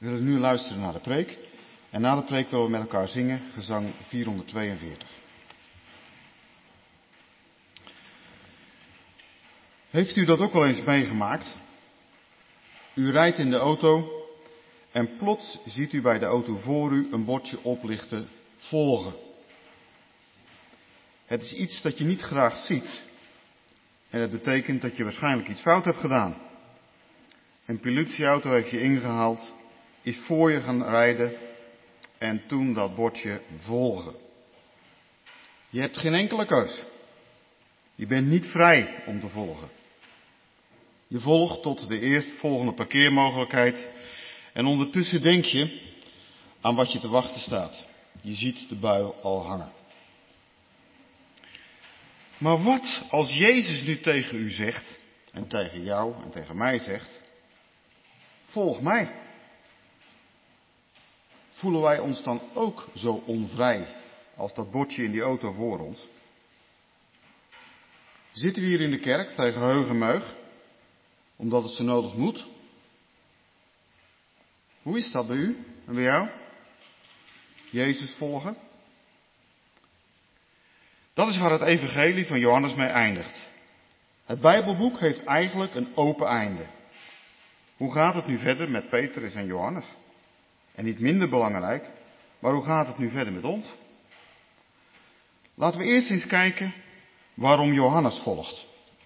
We willen nu luisteren naar de preek. En na de preek willen we met elkaar zingen, gezang vierhonderdtweeënveertig. Heeft u dat ook wel eens meegemaakt? U rijdt in de auto en plots ziet u bij de auto voor u een bordje oplichten, volgen. Het is iets dat je niet graag ziet en het betekent dat je waarschijnlijk iets fout hebt gedaan. Een politieauto heeft je ingehaald, is voor je gaan rijden en toen dat bordje volgen. Je hebt geen enkele keus. Je bent niet vrij om te volgen. Je volgt tot de eerstvolgende parkeermogelijkheid en ondertussen denk je aan wat je te wachten staat. Je ziet de buil al hangen. Maar wat als Jezus nu tegen u zegt, en tegen jou en tegen mij zegt, volg mij. Voelen wij ons dan ook zo onvrij als dat bordje in die auto voor ons? Zitten we hier in de kerk tegen heug en meug, omdat het zo nodig moet? Hoe is dat bij u en bij jou? Jezus volgen? Dat is waar het evangelie van Johannes mee eindigt. Het Bijbelboek heeft eigenlijk een open einde. Hoe gaat het nu verder met Petrus en Johannes? En niet minder belangrijk, maar hoe gaat het nu verder met ons? Laten we eerst eens kijken waarom Johannes volgt.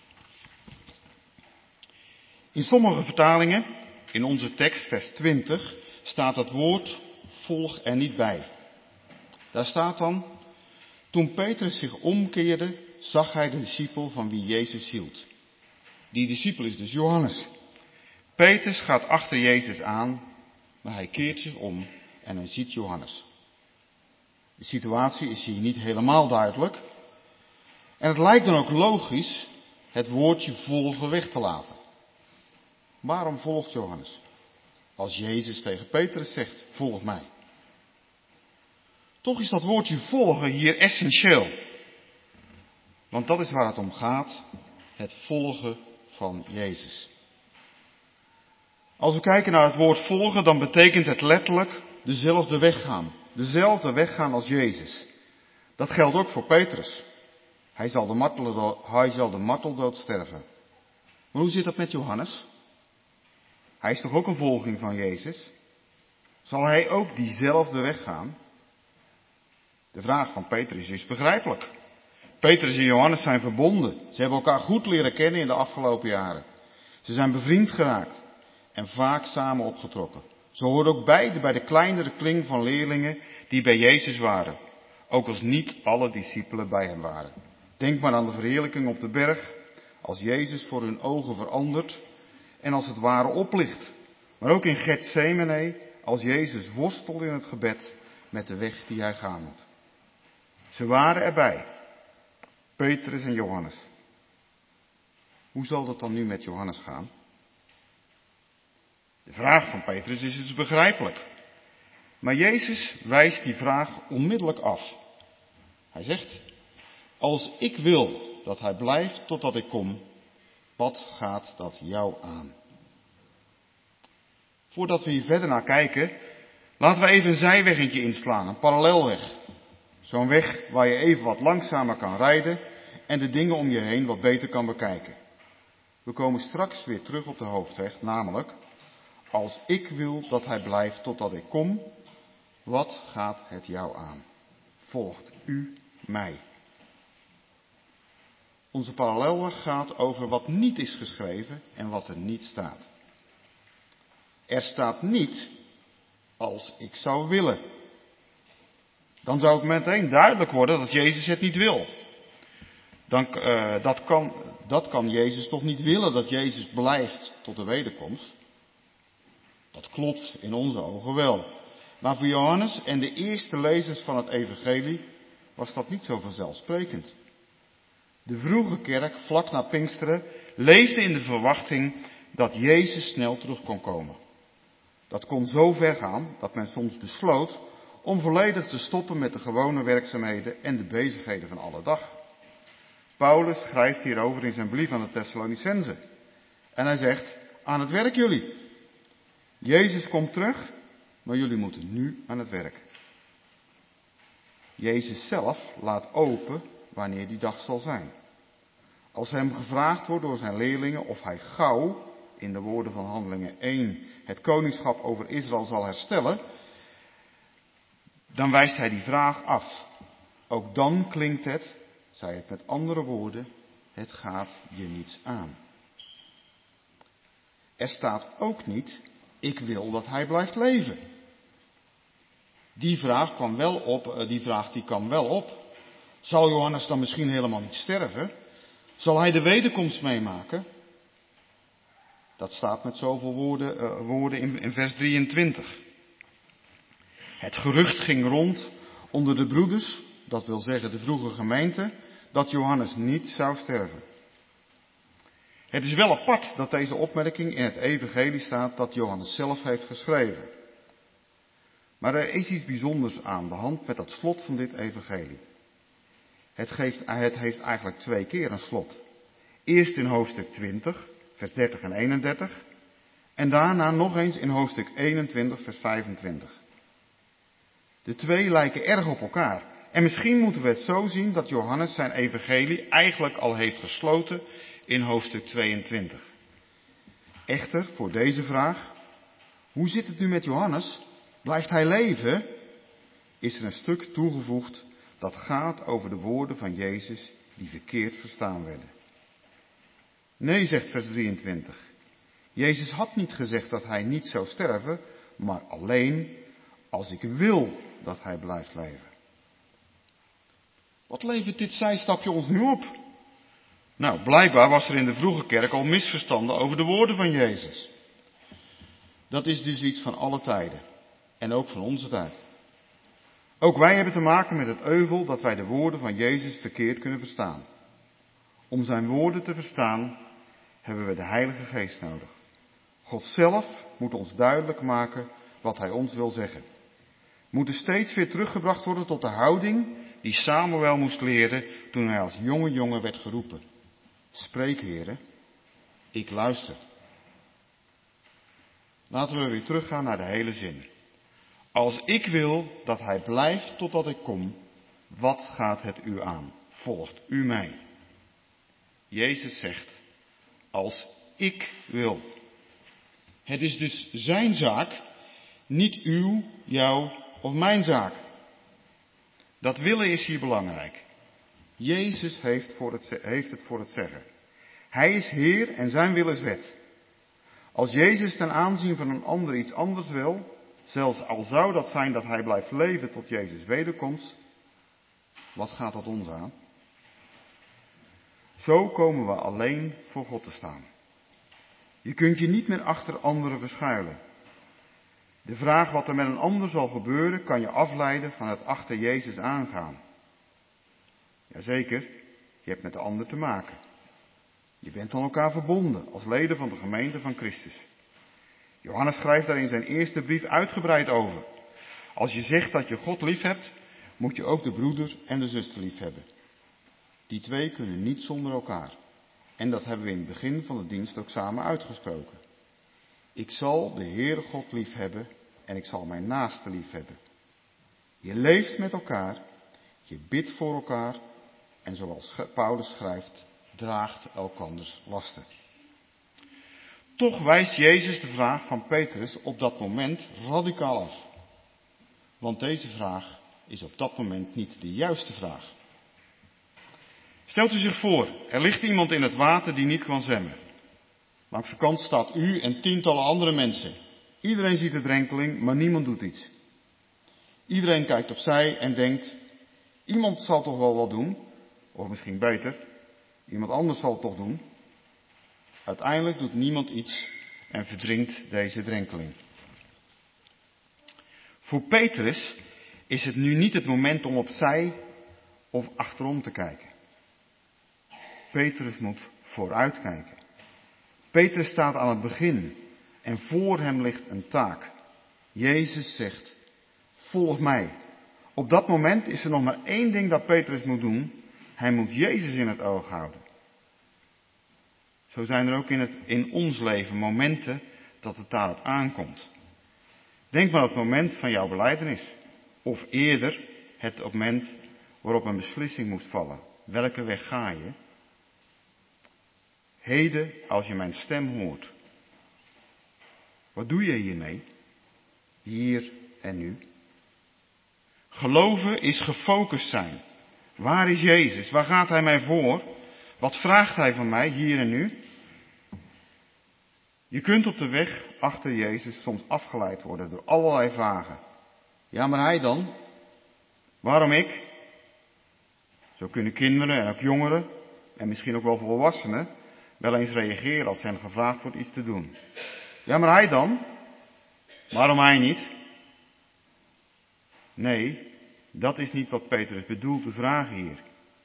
In sommige vertalingen, in onze tekst vers twintig, staat het woord volg er niet bij. Daar staat dan, toen Petrus zich omkeerde, zag hij de discipel van wie Jezus hield. Die discipel is dus Johannes. Petrus gaat achter Jezus aan, maar hij keert zich om en hij ziet Johannes. De situatie is hier niet helemaal duidelijk. En het lijkt dan ook logisch het woordje volgen weg te laten. Waarom volgt Johannes? Als Jezus tegen Petrus zegt, volg mij. Toch is dat woordje volgen hier essentieel. Want dat is waar het om gaat, het volgen van Jezus. Als we kijken naar het woord volgen, dan betekent het letterlijk dezelfde weg gaan. Dezelfde weg gaan als Jezus. Dat geldt ook voor Petrus. Hij zal de marteldood, hij zal de marteldood sterven. Maar hoe zit dat met Johannes? Hij is toch ook een volgeling van Jezus? Zal hij ook diezelfde weg gaan? De vraag van Petrus is begrijpelijk. Petrus en Johannes zijn verbonden. Ze hebben elkaar goed leren kennen in de afgelopen jaren. Ze zijn bevriend geraakt en vaak samen opgetrokken. Ze hoorden ook beide bij de kleinere kring van leerlingen die bij Jezus waren. Ook als niet alle discipelen bij hem waren. Denk maar aan de verheerlijking op de berg, als Jezus voor hun ogen verandert en als het ware oplicht. Maar ook in Getsemane, als Jezus worstelt in het gebed met de weg die hij gaan moet. Ze waren erbij, Petrus en Johannes. Hoe zal dat dan nu met Johannes gaan? De vraag van Petrus is dus begrijpelijk. Maar Jezus wijst die vraag onmiddellijk af. Hij zegt, als ik wil dat hij blijft totdat ik kom, wat gaat dat jou aan? Voordat we hier verder naar kijken, laten we even een zijweggetje inslaan, een parallelweg. Zo'n weg waar je even wat langzamer kan rijden en de dingen om je heen wat beter kan bekijken. We komen straks weer terug op de hoofdweg, namelijk, als ik wil dat hij blijft totdat ik kom, wat gaat het jou aan? Volgt u mij? Onze parallelweg gaat over wat niet is geschreven en wat er niet staat. Er staat niet, als ik zou willen. Dan zou het meteen duidelijk worden dat Jezus het niet wil. Dan, uh, dat, kan, dat kan Jezus toch niet willen, dat Jezus blijft tot de wederkomst? Dat klopt in onze ogen wel. Maar voor Johannes en de eerste lezers van het evangelie was dat niet zo vanzelfsprekend. De vroege kerk, vlak na Pinksteren, leefde in de verwachting dat Jezus snel terug kon komen. Dat kon zo ver gaan dat men soms besloot om volledig te stoppen met de gewone werkzaamheden en de bezigheden van alle dag. Paulus schrijft hierover in zijn brief aan de Thessalonicenzen. En hij zegt, aan het werk jullie. Jezus komt terug maar jullie moeten nu aan het werk. Jezus zelf laat open wanneer die dag zal zijn. Als hem gevraagd wordt door zijn leerlingen of hij gauw, in de woorden van Handelingen één, het koningschap over Israël zal herstellen, dan wijst hij die vraag af. Ook dan klinkt het, zei het met andere woorden, het gaat je niets aan. Er staat ook niet, ik wil dat hij blijft leven. Die vraag kwam wel op, die vraag die kwam wel op. Zal Johannes dan misschien helemaal niet sterven? Zal hij de wederkomst meemaken? Dat staat met zoveel woorden, uh, woorden in, in vers drieëntwintig. Het gerucht ging rond onder de broeders, dat wil zeggen de vroege gemeente, dat Johannes niet zou sterven. Het is wel apart dat deze opmerking in het evangelie staat dat Johannes zelf heeft geschreven. Maar er is iets bijzonders aan de hand met het slot van dit evangelie. Het, geeft, het heeft eigenlijk twee keer een slot. Eerst in hoofdstuk twintig, vers dertig en eenendertig. En daarna nog eens in hoofdstuk eenentwintig, vers vijfentwintig. De twee lijken erg op elkaar. En misschien moeten we het zo zien dat Johannes zijn evangelie eigenlijk al heeft gesloten in hoofdstuk tweeëntwintig. Echter, voor deze vraag, hoe zit het nu met Johannes? Blijft hij leven? Is er een stuk toegevoegd dat gaat over de woorden van Jezus die verkeerd verstaan werden. Nee, zegt vers drieëntwintig. Jezus had niet gezegd dat hij niet zou sterven, maar alleen als ik wil dat hij blijft leven. Wat levert dit zijstapje ons nu op? Nou, blijkbaar was er in de vroege kerk al misverstanden over de woorden van Jezus. Dat is dus iets van alle tijden. En ook van onze tijd. Ook wij hebben te maken met het euvel dat wij de woorden van Jezus verkeerd kunnen verstaan. Om zijn woorden te verstaan hebben we de Heilige Geest nodig. God zelf moet ons duidelijk maken wat hij ons wil zeggen. We moeten steeds weer teruggebracht worden tot de houding die Samuel moest leren toen hij als jonge jongen werd geroepen. Spreek, Heere, ik luister. Laten we weer teruggaan naar de hele zin. Als ik wil dat hij blijft totdat ik kom, wat gaat het u aan? Volgt u mij? Jezus zegt, als ik wil. Het is dus zijn zaak, niet uw, jouw of mijn zaak. Dat willen is hier belangrijk. Jezus heeft, voor het, heeft het voor het zeggen. Hij is Heer en zijn wil is wet. Als Jezus ten aanzien van een ander iets anders wil, zelfs al zou dat zijn dat hij blijft leven tot Jezus' wederkomst, wat gaat dat ons aan? Zo komen we alleen voor God te staan. Je kunt je niet meer achter anderen verschuilen. De vraag wat er met een ander zal gebeuren, kan je afleiden van het achter Jezus aangaan. Jazeker, je hebt met de ander te maken. Je bent aan elkaar verbonden als leden van de gemeente van Christus. Johannes schrijft daar in zijn eerste brief uitgebreid over. Als je zegt dat je God lief hebt, moet je ook de broeder en de zuster lief hebben. Die twee kunnen niet zonder elkaar. En dat hebben we in het begin van de dienst ook samen uitgesproken. Ik zal de Heere God lief hebben en ik zal mijn naaste lief hebben. Je leeft met elkaar, je bidt voor elkaar en zoals Paulus schrijft, draagt elkanders lasten. Toch wijst Jezus de vraag van Petrus op dat moment radicaal af. Want deze vraag is op dat moment niet de juiste vraag. Stelt u zich voor, er ligt iemand in het water die niet kan zwemmen. Langs de kant staat u en tientallen andere mensen. Iedereen ziet de drenkeling, maar niemand doet iets. Iedereen kijkt opzij en denkt, iemand zal toch wel wat doen. Of misschien beter, iemand anders zal het toch doen. Uiteindelijk doet niemand iets en verdrinkt deze drenkeling. Voor Petrus is het nu niet het moment om opzij of achterom te kijken. Petrus moet vooruitkijken. Petrus staat aan het begin en voor hem ligt een taak. Jezus zegt, volg mij. Op dat moment is er nog maar één ding dat Petrus moet doen. Hij moet Jezus in het oog houden. Zo zijn er ook in, het, in ons leven momenten dat het daarop aankomt. Denk maar aan het moment van jouw belijdenis. Of eerder het moment waarop een beslissing moest vallen. Welke weg ga je? Heden, als je mijn stem hoort. Wat doe je hiermee? Hier en nu. Geloven is gefocust zijn. Waar is Jezus? Waar gaat Hij mij voor? Wat vraagt Hij van mij hier en nu? Je kunt op de weg achter Jezus soms afgeleid worden door allerlei vragen. Ja, maar Hij dan? Waarom ik? Zo kunnen kinderen en ook jongeren, en misschien ook wel volwassenen, wel eens reageren als hen gevraagd wordt iets te doen. Ja, maar Hij dan? Waarom Hij niet? Nee, dat is niet wat Petrus bedoelt te vragen hier.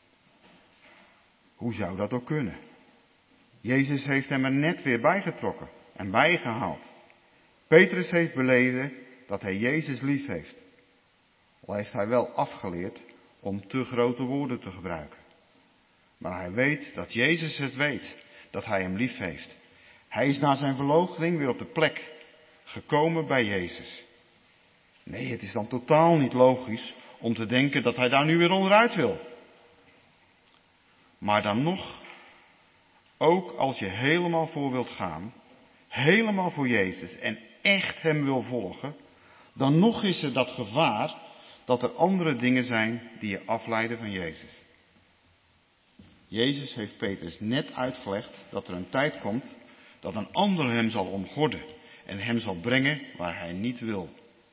Hoe zou dat ook kunnen? Jezus heeft hem er net weer bijgetrokken en bijgehaald. Petrus heeft beleden dat hij Jezus lief heeft. Al heeft hij wel afgeleerd om te grote woorden te gebruiken. Maar hij weet dat Jezus het weet, dat hij hem lief heeft. Hij is na zijn verloochening weer op de plek gekomen bij Jezus. Nee, het is dan totaal niet logisch om te denken dat hij daar nu weer onderuit wil. Maar dan nog, ook als je helemaal voor wilt gaan, helemaal voor Jezus en echt hem wil volgen, dan nog is er dat gevaar dat er andere dingen zijn die je afleiden van Jezus. Jezus heeft Petrus net uitgelegd dat er een tijd komt dat een ander hem zal omgorden en hem zal brengen waar hij niet wil.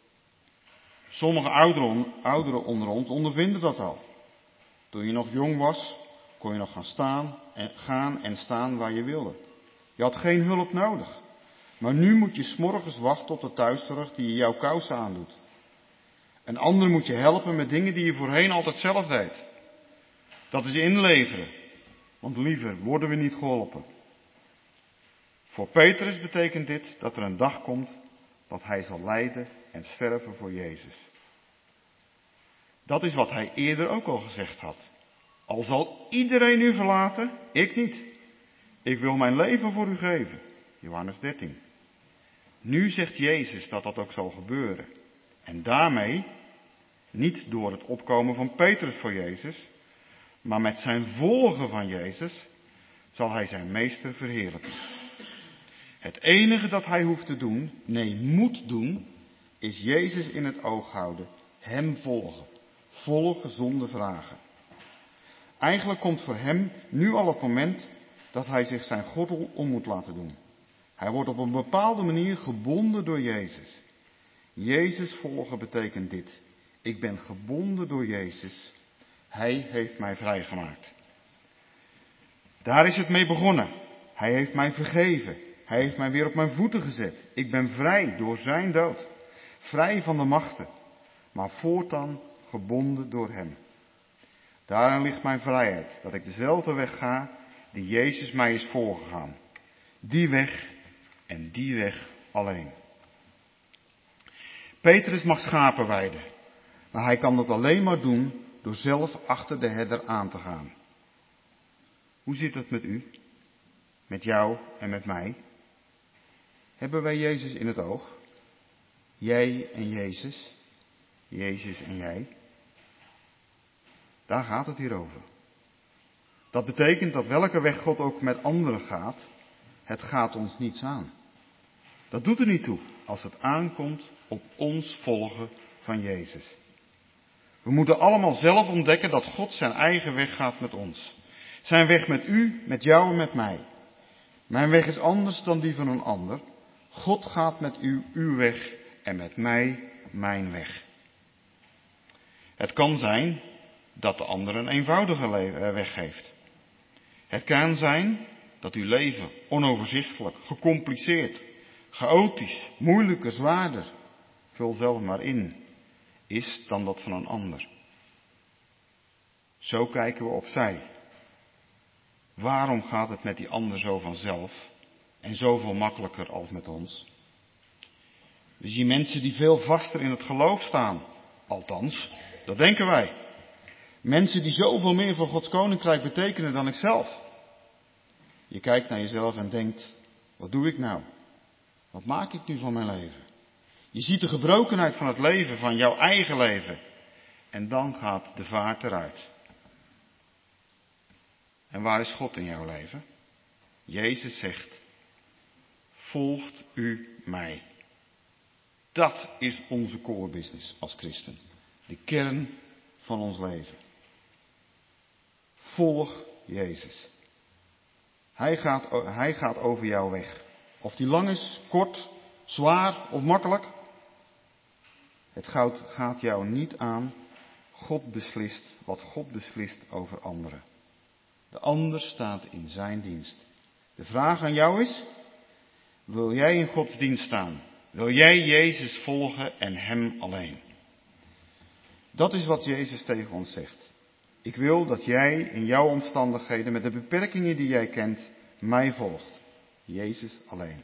Sommige ouderen, ouderen onder ons ondervinden dat al. Toen je nog jong was, kon je nog gaan staan en gaan en staan waar je wilde. Je had geen hulp nodig. Maar nu moet je 's morgens wachten op de thuiszorg die je jouw kousen aandoet. Een ander moet je helpen met dingen die je voorheen altijd zelf deed. Dat is inleveren. Want liever worden we niet geholpen. Voor Petrus betekent dit dat er een dag komt dat hij zal lijden en sterven voor Jezus. Dat is wat hij eerder ook al gezegd had. Al zal iedereen u verlaten, ik niet. Ik wil mijn leven voor u geven. Johannes dertien. Nu zegt Jezus dat dat ook zal gebeuren. En daarmee, niet door het opkomen van Petrus voor Jezus, maar met zijn volgen van Jezus, zal hij zijn meester verheerlijken. Het enige dat hij hoeft te doen, nee moet doen, is Jezus in het oog houden, hem volgen. Volgen zonder vragen. Eigenlijk komt voor hem nu al het moment dat hij zich zijn gordel om moet laten doen. Hij wordt op een bepaalde manier gebonden door Jezus. Jezus volgen betekent dit. Ik ben gebonden door Jezus. Hij heeft mij vrijgemaakt. Daar is het mee begonnen. Hij heeft mij vergeven. Hij heeft mij weer op mijn voeten gezet. Ik ben vrij door zijn dood. Vrij van de machten. Maar voortaan gebonden door hem. Daarin ligt mijn vrijheid. Dat ik dezelfde weg ga die Jezus mij is voorgegaan. Die weg en die weg alleen. Petrus mag schapen weiden. Maar hij kan dat alleen maar doen door zelf achter de herder aan te gaan. Hoe zit het met u? Met jou en met mij? Hebben wij Jezus in het oog? Jij en Jezus? Jezus en jij? Daar gaat het hier over. Dat betekent dat welke weg God ook met anderen gaat, het gaat ons niets aan. Dat doet er niet toe als het aankomt op ons volgen van Jezus. We moeten allemaal zelf ontdekken dat God zijn eigen weg gaat met ons. Zijn weg met u, met jou en met mij. Mijn weg is anders dan die van een ander. God gaat met u uw weg en met mij mijn weg. Het kan zijn dat de ander een eenvoudige weg heeft. Het kan zijn dat uw leven onoverzichtelijk, gecompliceerd, chaotisch, moeilijker, zwaarder, vul zelf maar in, is dan dat van een ander. Zo kijken we opzij. Waarom gaat het met die ander zo vanzelf en zoveel makkelijker als met ons? We zien mensen die veel vaster in het geloof staan. Althans, dat denken wij. Mensen die zoveel meer voor Gods koninkrijk betekenen dan ikzelf. Je kijkt naar jezelf en denkt, wat doe ik nou? Wat maak ik nu van mijn leven? Je ziet de gebrokenheid van het leven, van jouw eigen leven. En dan gaat de vaart eruit. En waar is God in jouw leven? Jezus zegt, volgt u mij. Dat is onze core business als christen. De kern van ons leven. Volg Jezus. Hij gaat, hij gaat over jou weg. Of die lang is, kort, zwaar of makkelijk. Het gaat jou niet aan. God beslist wat God beslist over anderen. De ander staat in zijn dienst. De vraag aan jou is, wil jij in Gods dienst staan? Wil jij Jezus volgen en Hem alleen? Dat is wat Jezus tegen ons zegt. Ik wil dat jij in jouw omstandigheden, met de beperkingen die jij kent, mij volgt. Jezus alleen.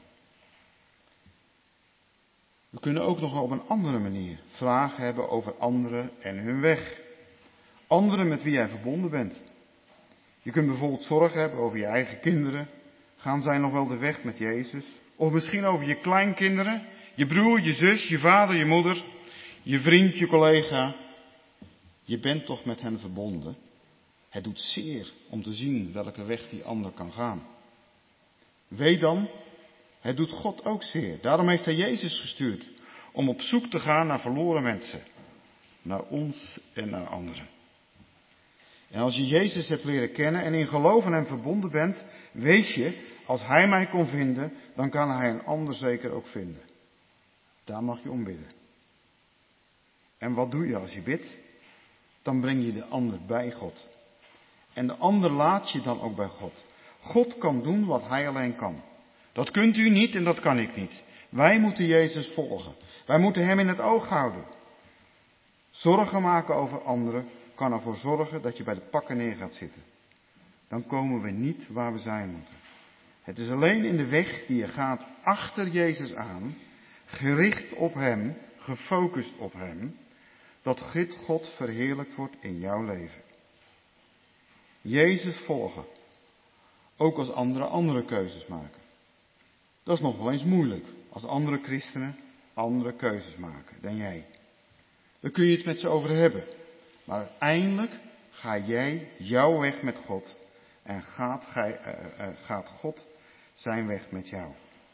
We kunnen ook nog op een andere manier vragen hebben over anderen en hun weg. Anderen met wie jij verbonden bent. Je kunt bijvoorbeeld zorgen hebben over je eigen kinderen. Gaan zij nog wel de weg met Jezus? Of misschien over je kleinkinderen, je broer, je zus, je vader, je moeder, je vriend, je collega. Je bent toch met hen verbonden. Het doet zeer om te zien welke weg die ander kan gaan. Weet dan, het doet God ook zeer. Daarom heeft hij Jezus gestuurd om op zoek te gaan naar verloren mensen. Naar ons en naar anderen. En als je Jezus hebt leren kennen en in geloof aan hem verbonden bent, weet je, als hij mij kon vinden, dan kan hij een ander zeker ook vinden. Daar mag je om bidden. En wat doe je als je bidt? Dan breng je de ander bij God. En de ander laat je dan ook bij God. God kan doen wat hij alleen kan. Dat kunt u niet en dat kan ik niet. Wij moeten Jezus volgen. Wij moeten hem in het oog houden. Zorgen maken over anderen kan ervoor zorgen dat je bij de pakken neer gaat zitten. Dan komen we niet waar we zijn moeten. Het is alleen in de weg die je gaat achter Jezus aan, gericht op hem, gefocust op hem, dat God verheerlijkt wordt in jouw leven. Jezus volgen. Ook als anderen andere keuzes maken. Dat is nog wel eens moeilijk. Als andere christenen andere keuzes maken dan jij. Daar kun je het met ze over hebben. Maar uiteindelijk ga jij jouw weg met God. En gaat, gij, uh, uh, gaat God zijn weg met jou.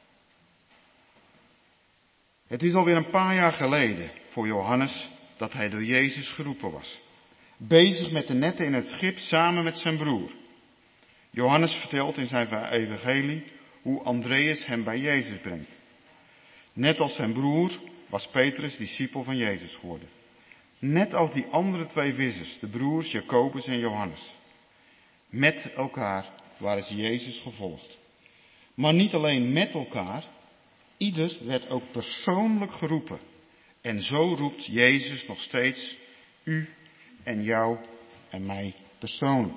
Het is alweer een paar jaar geleden voor Johannes dat hij door Jezus geroepen was. Bezig met de netten in het schip samen met zijn broer. Johannes vertelt in zijn evangelie hoe Andreas hem bij Jezus brengt. Net als zijn broer was Petrus discipel van Jezus geworden. Net als die andere twee vissers, de broers Jacobus en Johannes. Met elkaar waren ze Jezus gevolgd. Maar niet alleen met elkaar, ieder werd ook persoonlijk geroepen. En zo roept Jezus nog steeds u en jou en mij persoonlijk.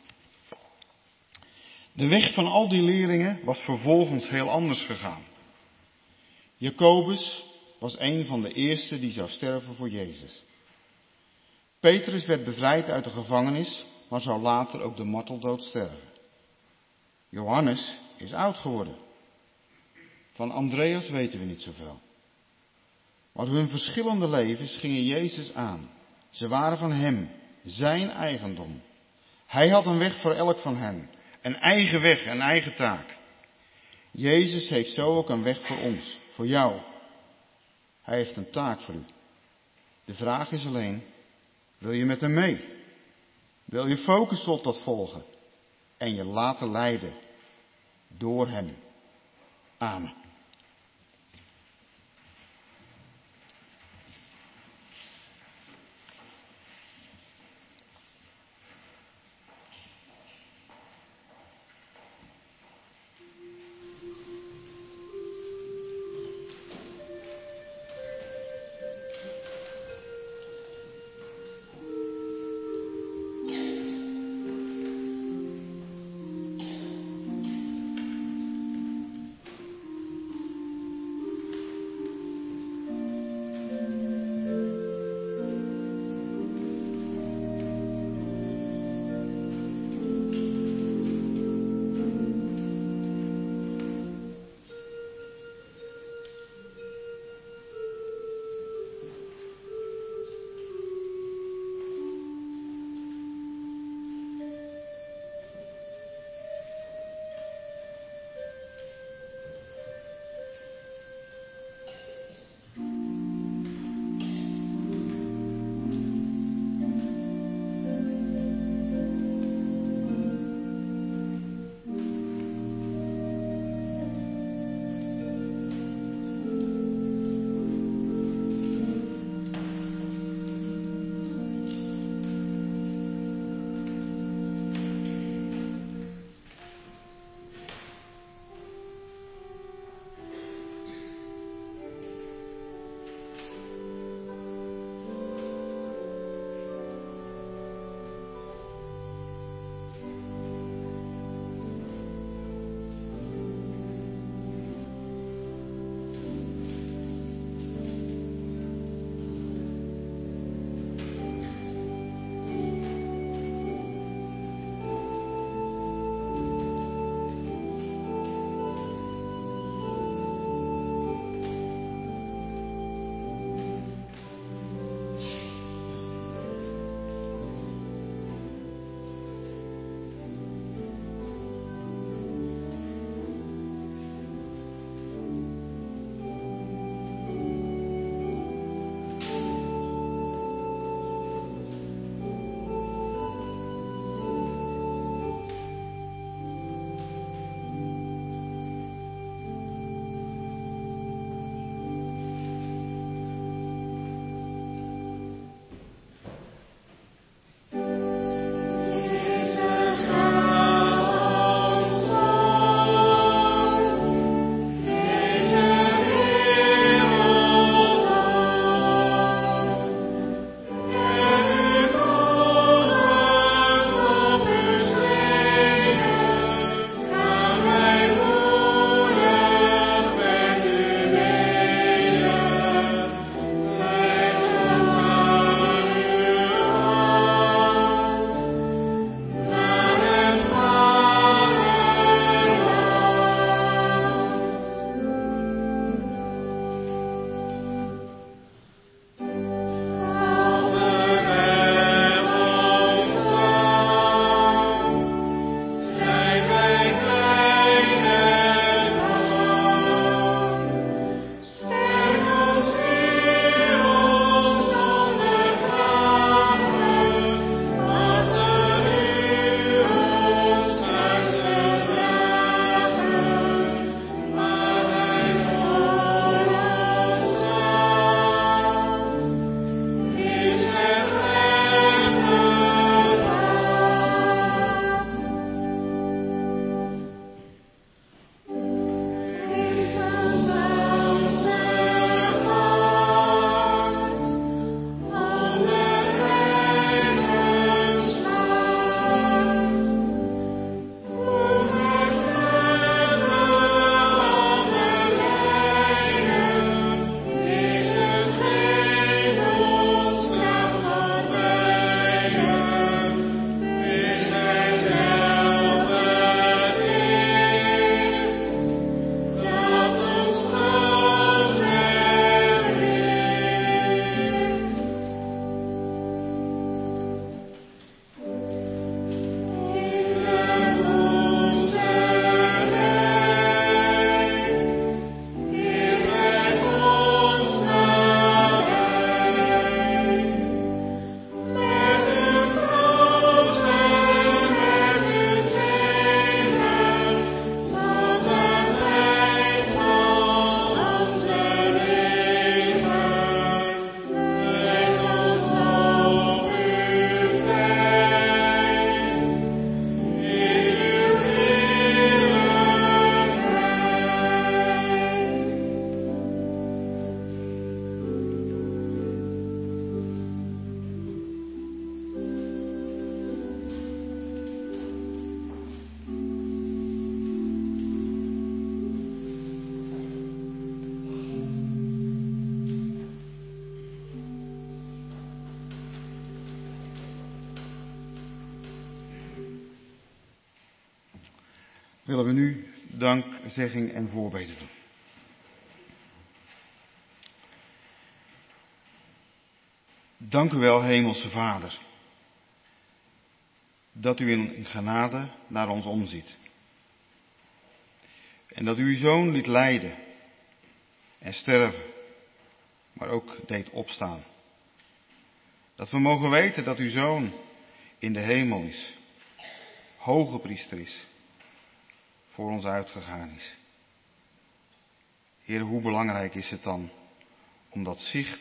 De weg van al die leerlingen was vervolgens heel anders gegaan. Jacobus was een van de eerste die zou sterven voor Jezus. Petrus werd bevrijd uit de gevangenis, maar zou later ook de marteldood sterven. Johannes is oud geworden. Van Andreas weten we niet zoveel. Maar hun verschillende levens gingen Jezus aan. Ze waren van hem, zijn eigendom. Hij had een weg voor elk van hen. Een eigen weg, een eigen taak. Jezus heeft zo ook een weg voor ons, voor jou. Hij heeft een taak voor u. De vraag is alleen, wil je met hem mee? Wil je focussen op dat volgen? En je laten leiden door hem. Amen. willen we nu dankzegging en voorbeden doen. Dank u wel, Hemelse Vader, dat u in genade naar ons omziet. En dat u uw Zoon liet lijden en sterven, maar ook deed opstaan. Dat we mogen weten dat uw Zoon in de hemel is, hoge priester is, voor ons uitgegaan is. Heer, hoe belangrijk is het dan om dat zicht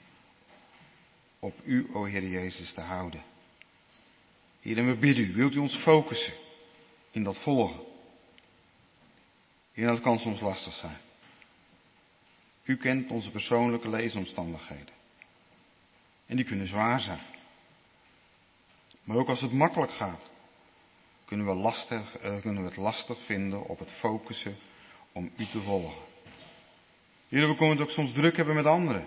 op u, o Heer Jezus, te houden. Heer, en we bidden u, wilt u ons focussen in dat volgen? Heer, dat kan soms lastig zijn. U kent onze persoonlijke levensomstandigheden. En die kunnen zwaar zijn. Maar ook als het makkelijk gaat, kunnen we, lastig, uh, kunnen we het lastig vinden op het focussen om u te volgen. Heer, we kunnen het ook soms druk hebben met anderen.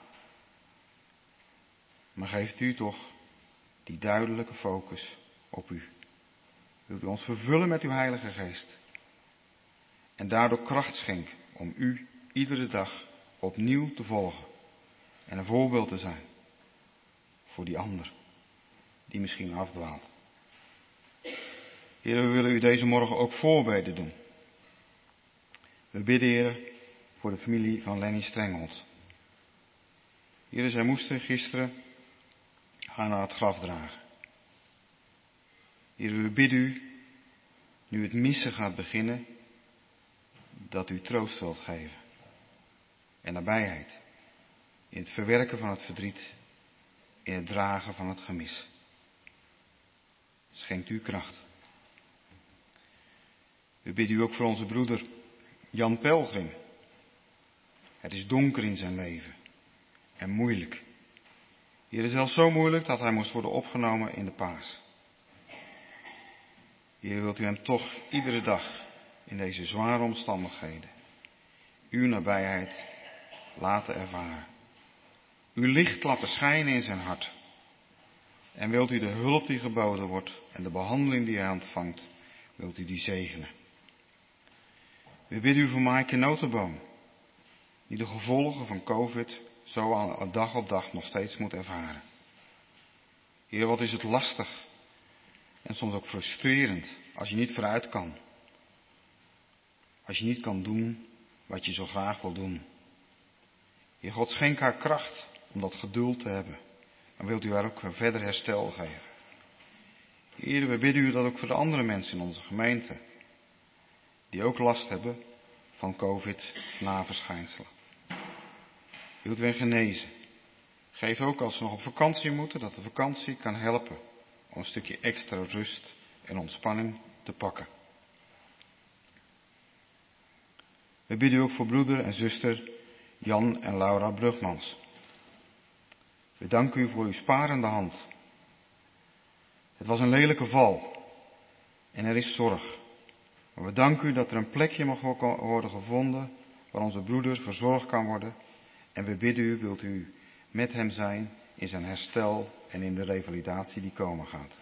Maar geeft u toch die duidelijke focus op u. Wilt u ons vervullen met uw Heilige Geest. En daardoor kracht schenken om u iedere dag opnieuw te volgen. En een voorbeeld te zijn voor die ander die misschien afdwaalt. Heer, we willen u deze morgen ook voorbeden doen. We bidden, Heer, voor de familie van Lenny Strenghold. Heer, zij moesten gisteren haar naar het graf dragen. Heer, we bidden u, nu het missen gaat beginnen, dat u troost wilt geven. En nabijheid. In het verwerken van het verdriet. In het dragen van het gemis. Schenkt u kracht. We bidden u ook voor onze broeder Jan Pelgrim. Het is donker in zijn leven. En moeilijk. Hier is zelfs zo moeilijk dat hij moest worden opgenomen in de paas. Hier wilt u hem toch iedere dag in deze zware omstandigheden uw nabijheid laten ervaren. Uw licht laten schijnen in zijn hart. En wilt u de hulp die geboden wordt en de behandeling die hij ontvangt, wilt u die zegenen. We bidden u voor Maaike Notenboom, die de gevolgen van COVID zo aan dag op dag nog steeds moet ervaren. Heer, wat is het lastig en soms ook frustrerend als je niet vooruit kan. Als je niet kan doen wat je zo graag wil doen. Heer God, schenk haar kracht om dat geduld te hebben. En wilt u haar ook verder herstel geven. Heer, we bidden u dat ook voor de andere mensen in onze gemeente. Die ook last hebben van COVID-naverschijnselen. Wilt u hen genezen. Geef ook als ze nog op vakantie moeten, dat de vakantie kan helpen om een stukje extra rust en ontspanning te pakken. We bidden u ook voor broeder en zuster Jan en Laura Brugmans. We danken u voor uw sparende hand. Het was een lelijke val en er is zorg. Maar we danken u dat er een plekje mag worden gevonden waar onze broeder verzorgd kan worden. En we bidden u, wilt u met hem zijn in zijn herstel en in de revalidatie die komen gaat.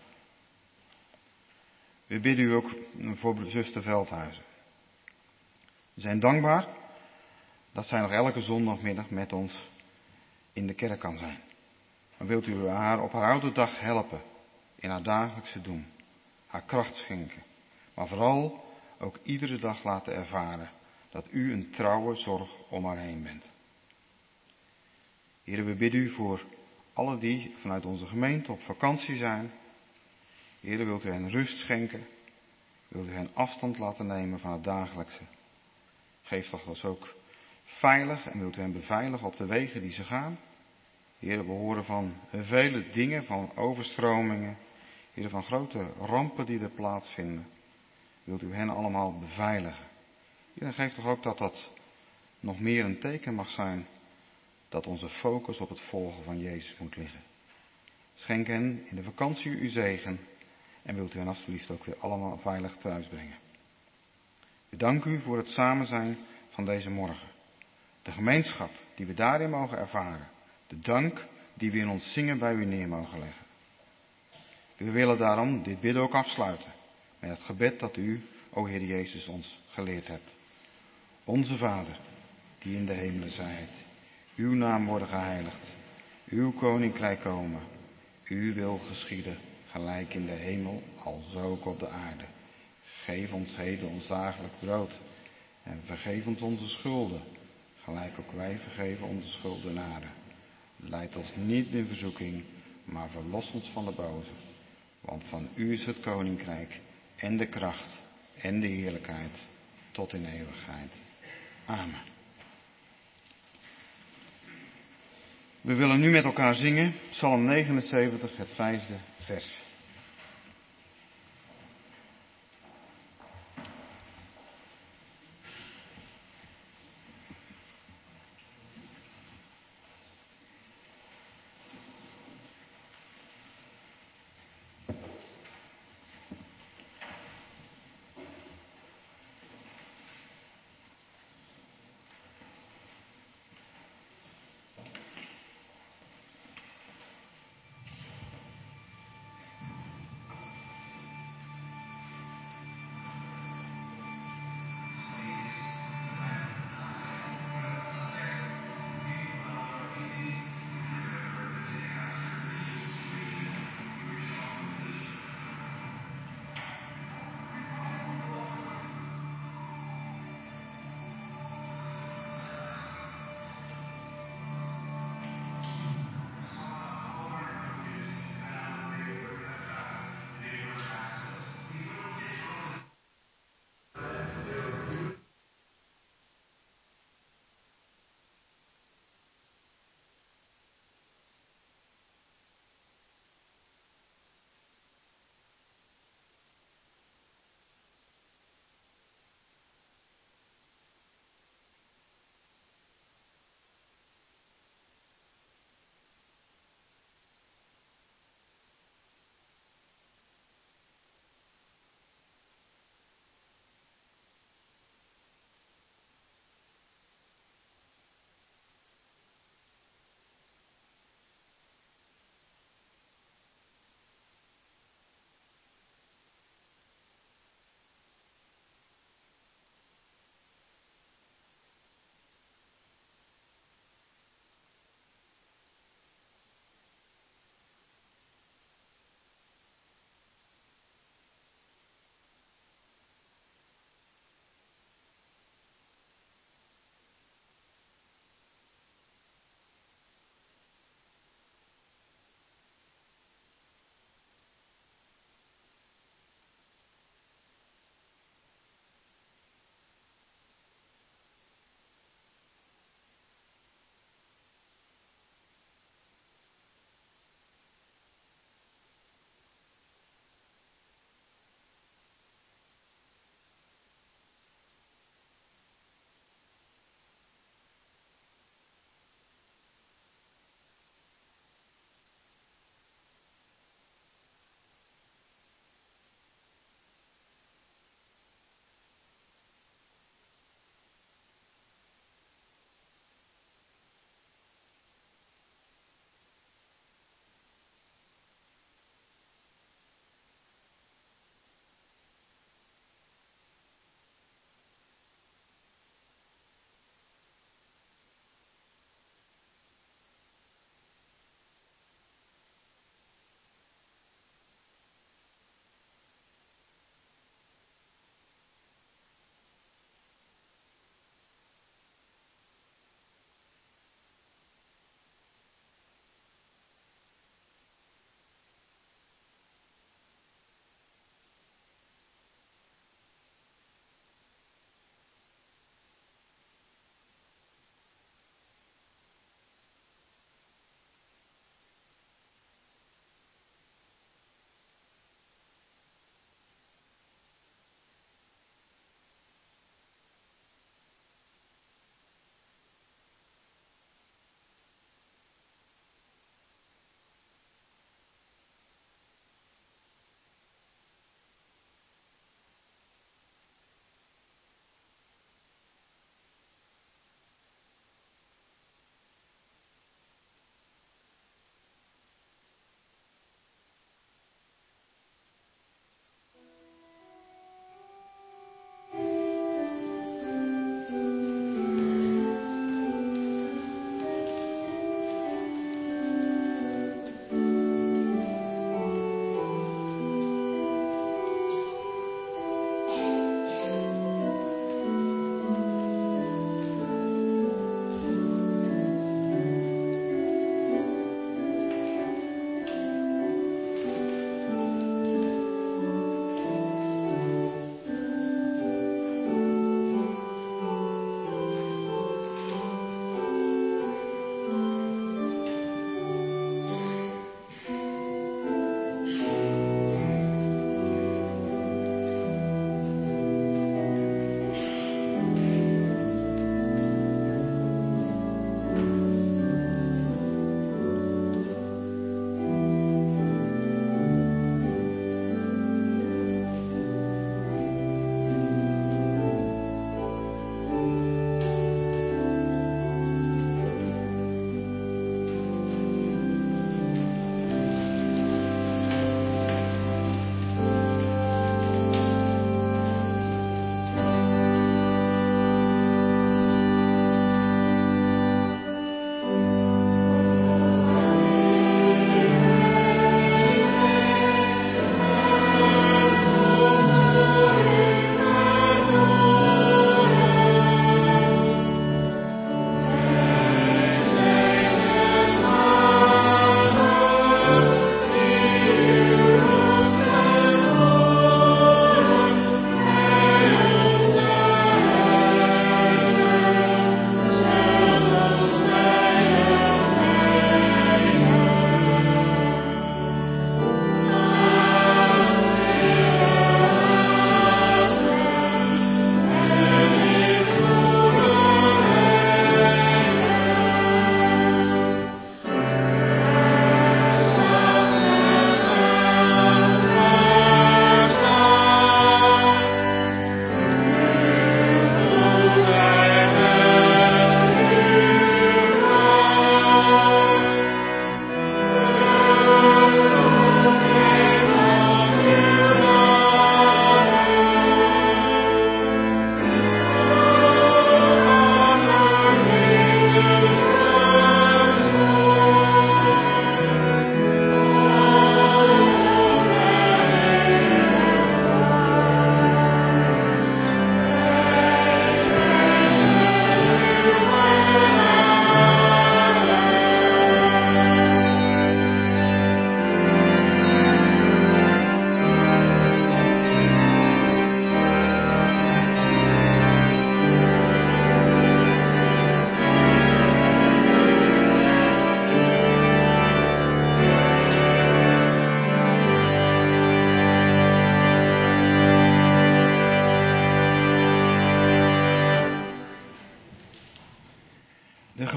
We bidden u ook voor zuster Veldhuizen. We zijn dankbaar dat zij nog elke zondagmiddag met ons in de kerk kan zijn. Maar wilt u haar op haar oude dag helpen in haar dagelijkse doen. Haar kracht schenken. Maar vooral ook iedere dag laten ervaren dat u een trouwe zorg om haar heen bent. Heer, we bidden u voor alle die vanuit onze gemeente op vakantie zijn. Heer, wilt u hen rust schenken. Wilt u hen afstand laten nemen van het dagelijkse. Geef toch dat ook veilig en wilt u hen beveiligen op de wegen die ze gaan. Heer, we horen van vele dingen, van overstromingen. Heer, van grote rampen die er plaatsvinden. Wilt u hen allemaal beveiligen. Heer, en geef toch ook dat dat nog meer een teken mag zijn dat onze focus op het volgen van Jezus moet liggen. Schenk hen in de vakantie uw zegen en wilt u hen alsjeblieft ook weer allemaal veilig thuis brengen. We danken u voor het samen zijn van deze morgen. De gemeenschap die we daarin mogen ervaren. De dank die we in ons zingen bij u neer mogen leggen. We willen daarom dit bidden ook afsluiten met het gebed dat u o Heer Jezus, ons geleerd hebt. Onze Vader, die in de hemelen zijt, uw naam worden geheiligd, uw koninkrijk komen, uw wil geschieden, gelijk in de hemel, alzo ook op de aarde. Geef ons heden ons dagelijks brood en vergeef ons onze schulden, gelijk ook wij vergeven onze schuldenaren. Leid ons niet in verzoeking, maar verlos ons van de boze. Want van u is het koninkrijk en de kracht en de heerlijkheid tot in eeuwigheid. Amen. We willen nu met elkaar zingen, Psalm negenenzeventig, het vijfde vers.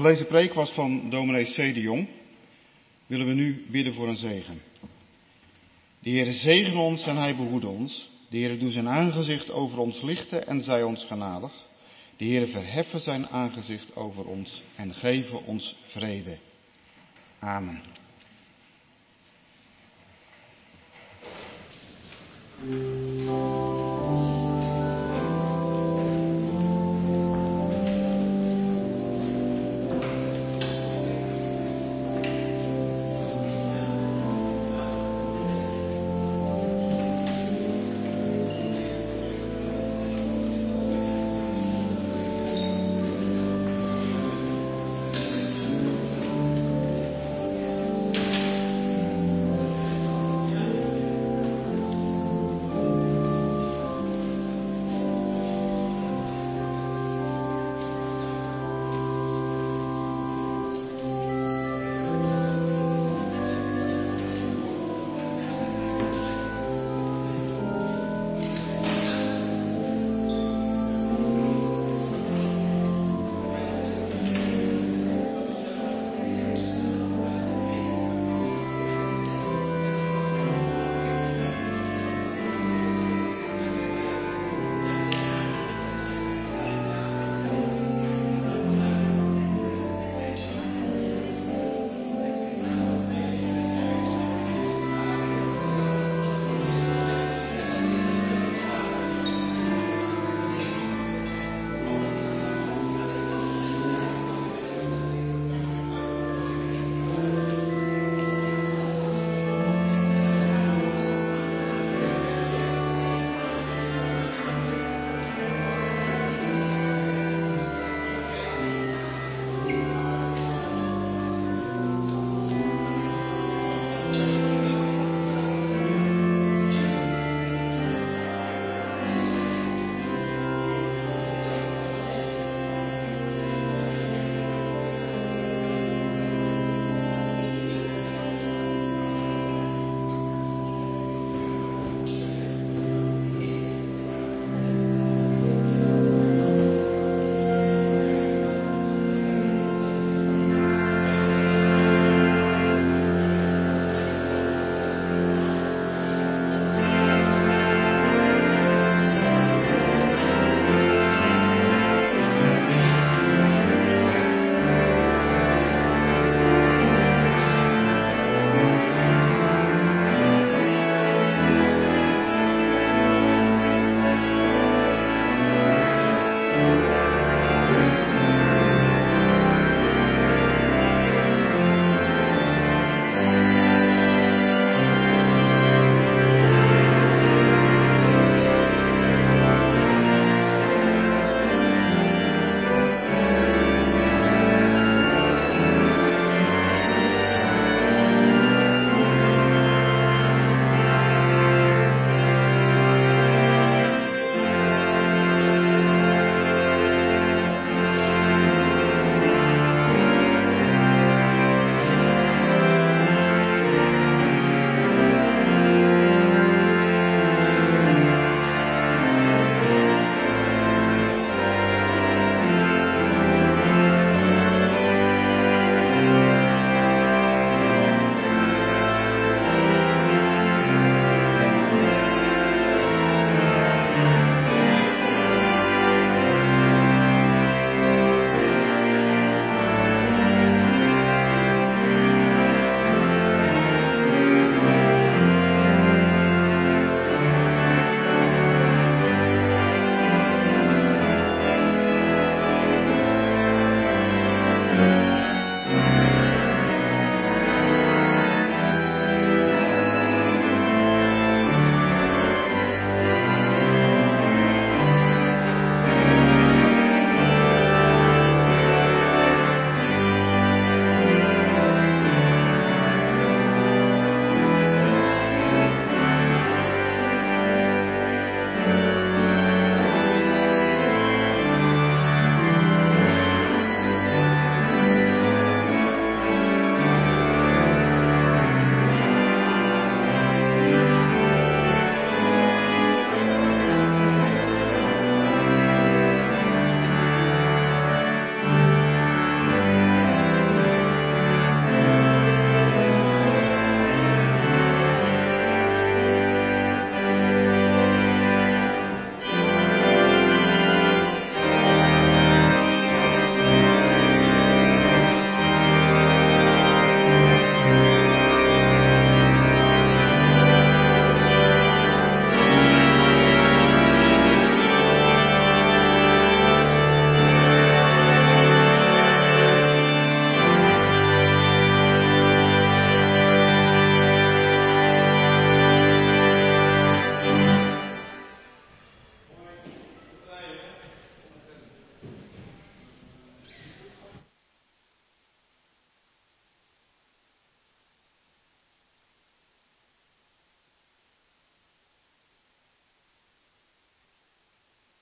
gelezen preek was van dominee C. de Jong, willen we nu bidden voor een zegen. De Heere zegen ons en hij behoede ons. De Heere doe zijn aangezicht over ons lichten en zij ons genadig. De Heere verheffen zijn aangezicht over ons en geven ons vrede. Amen.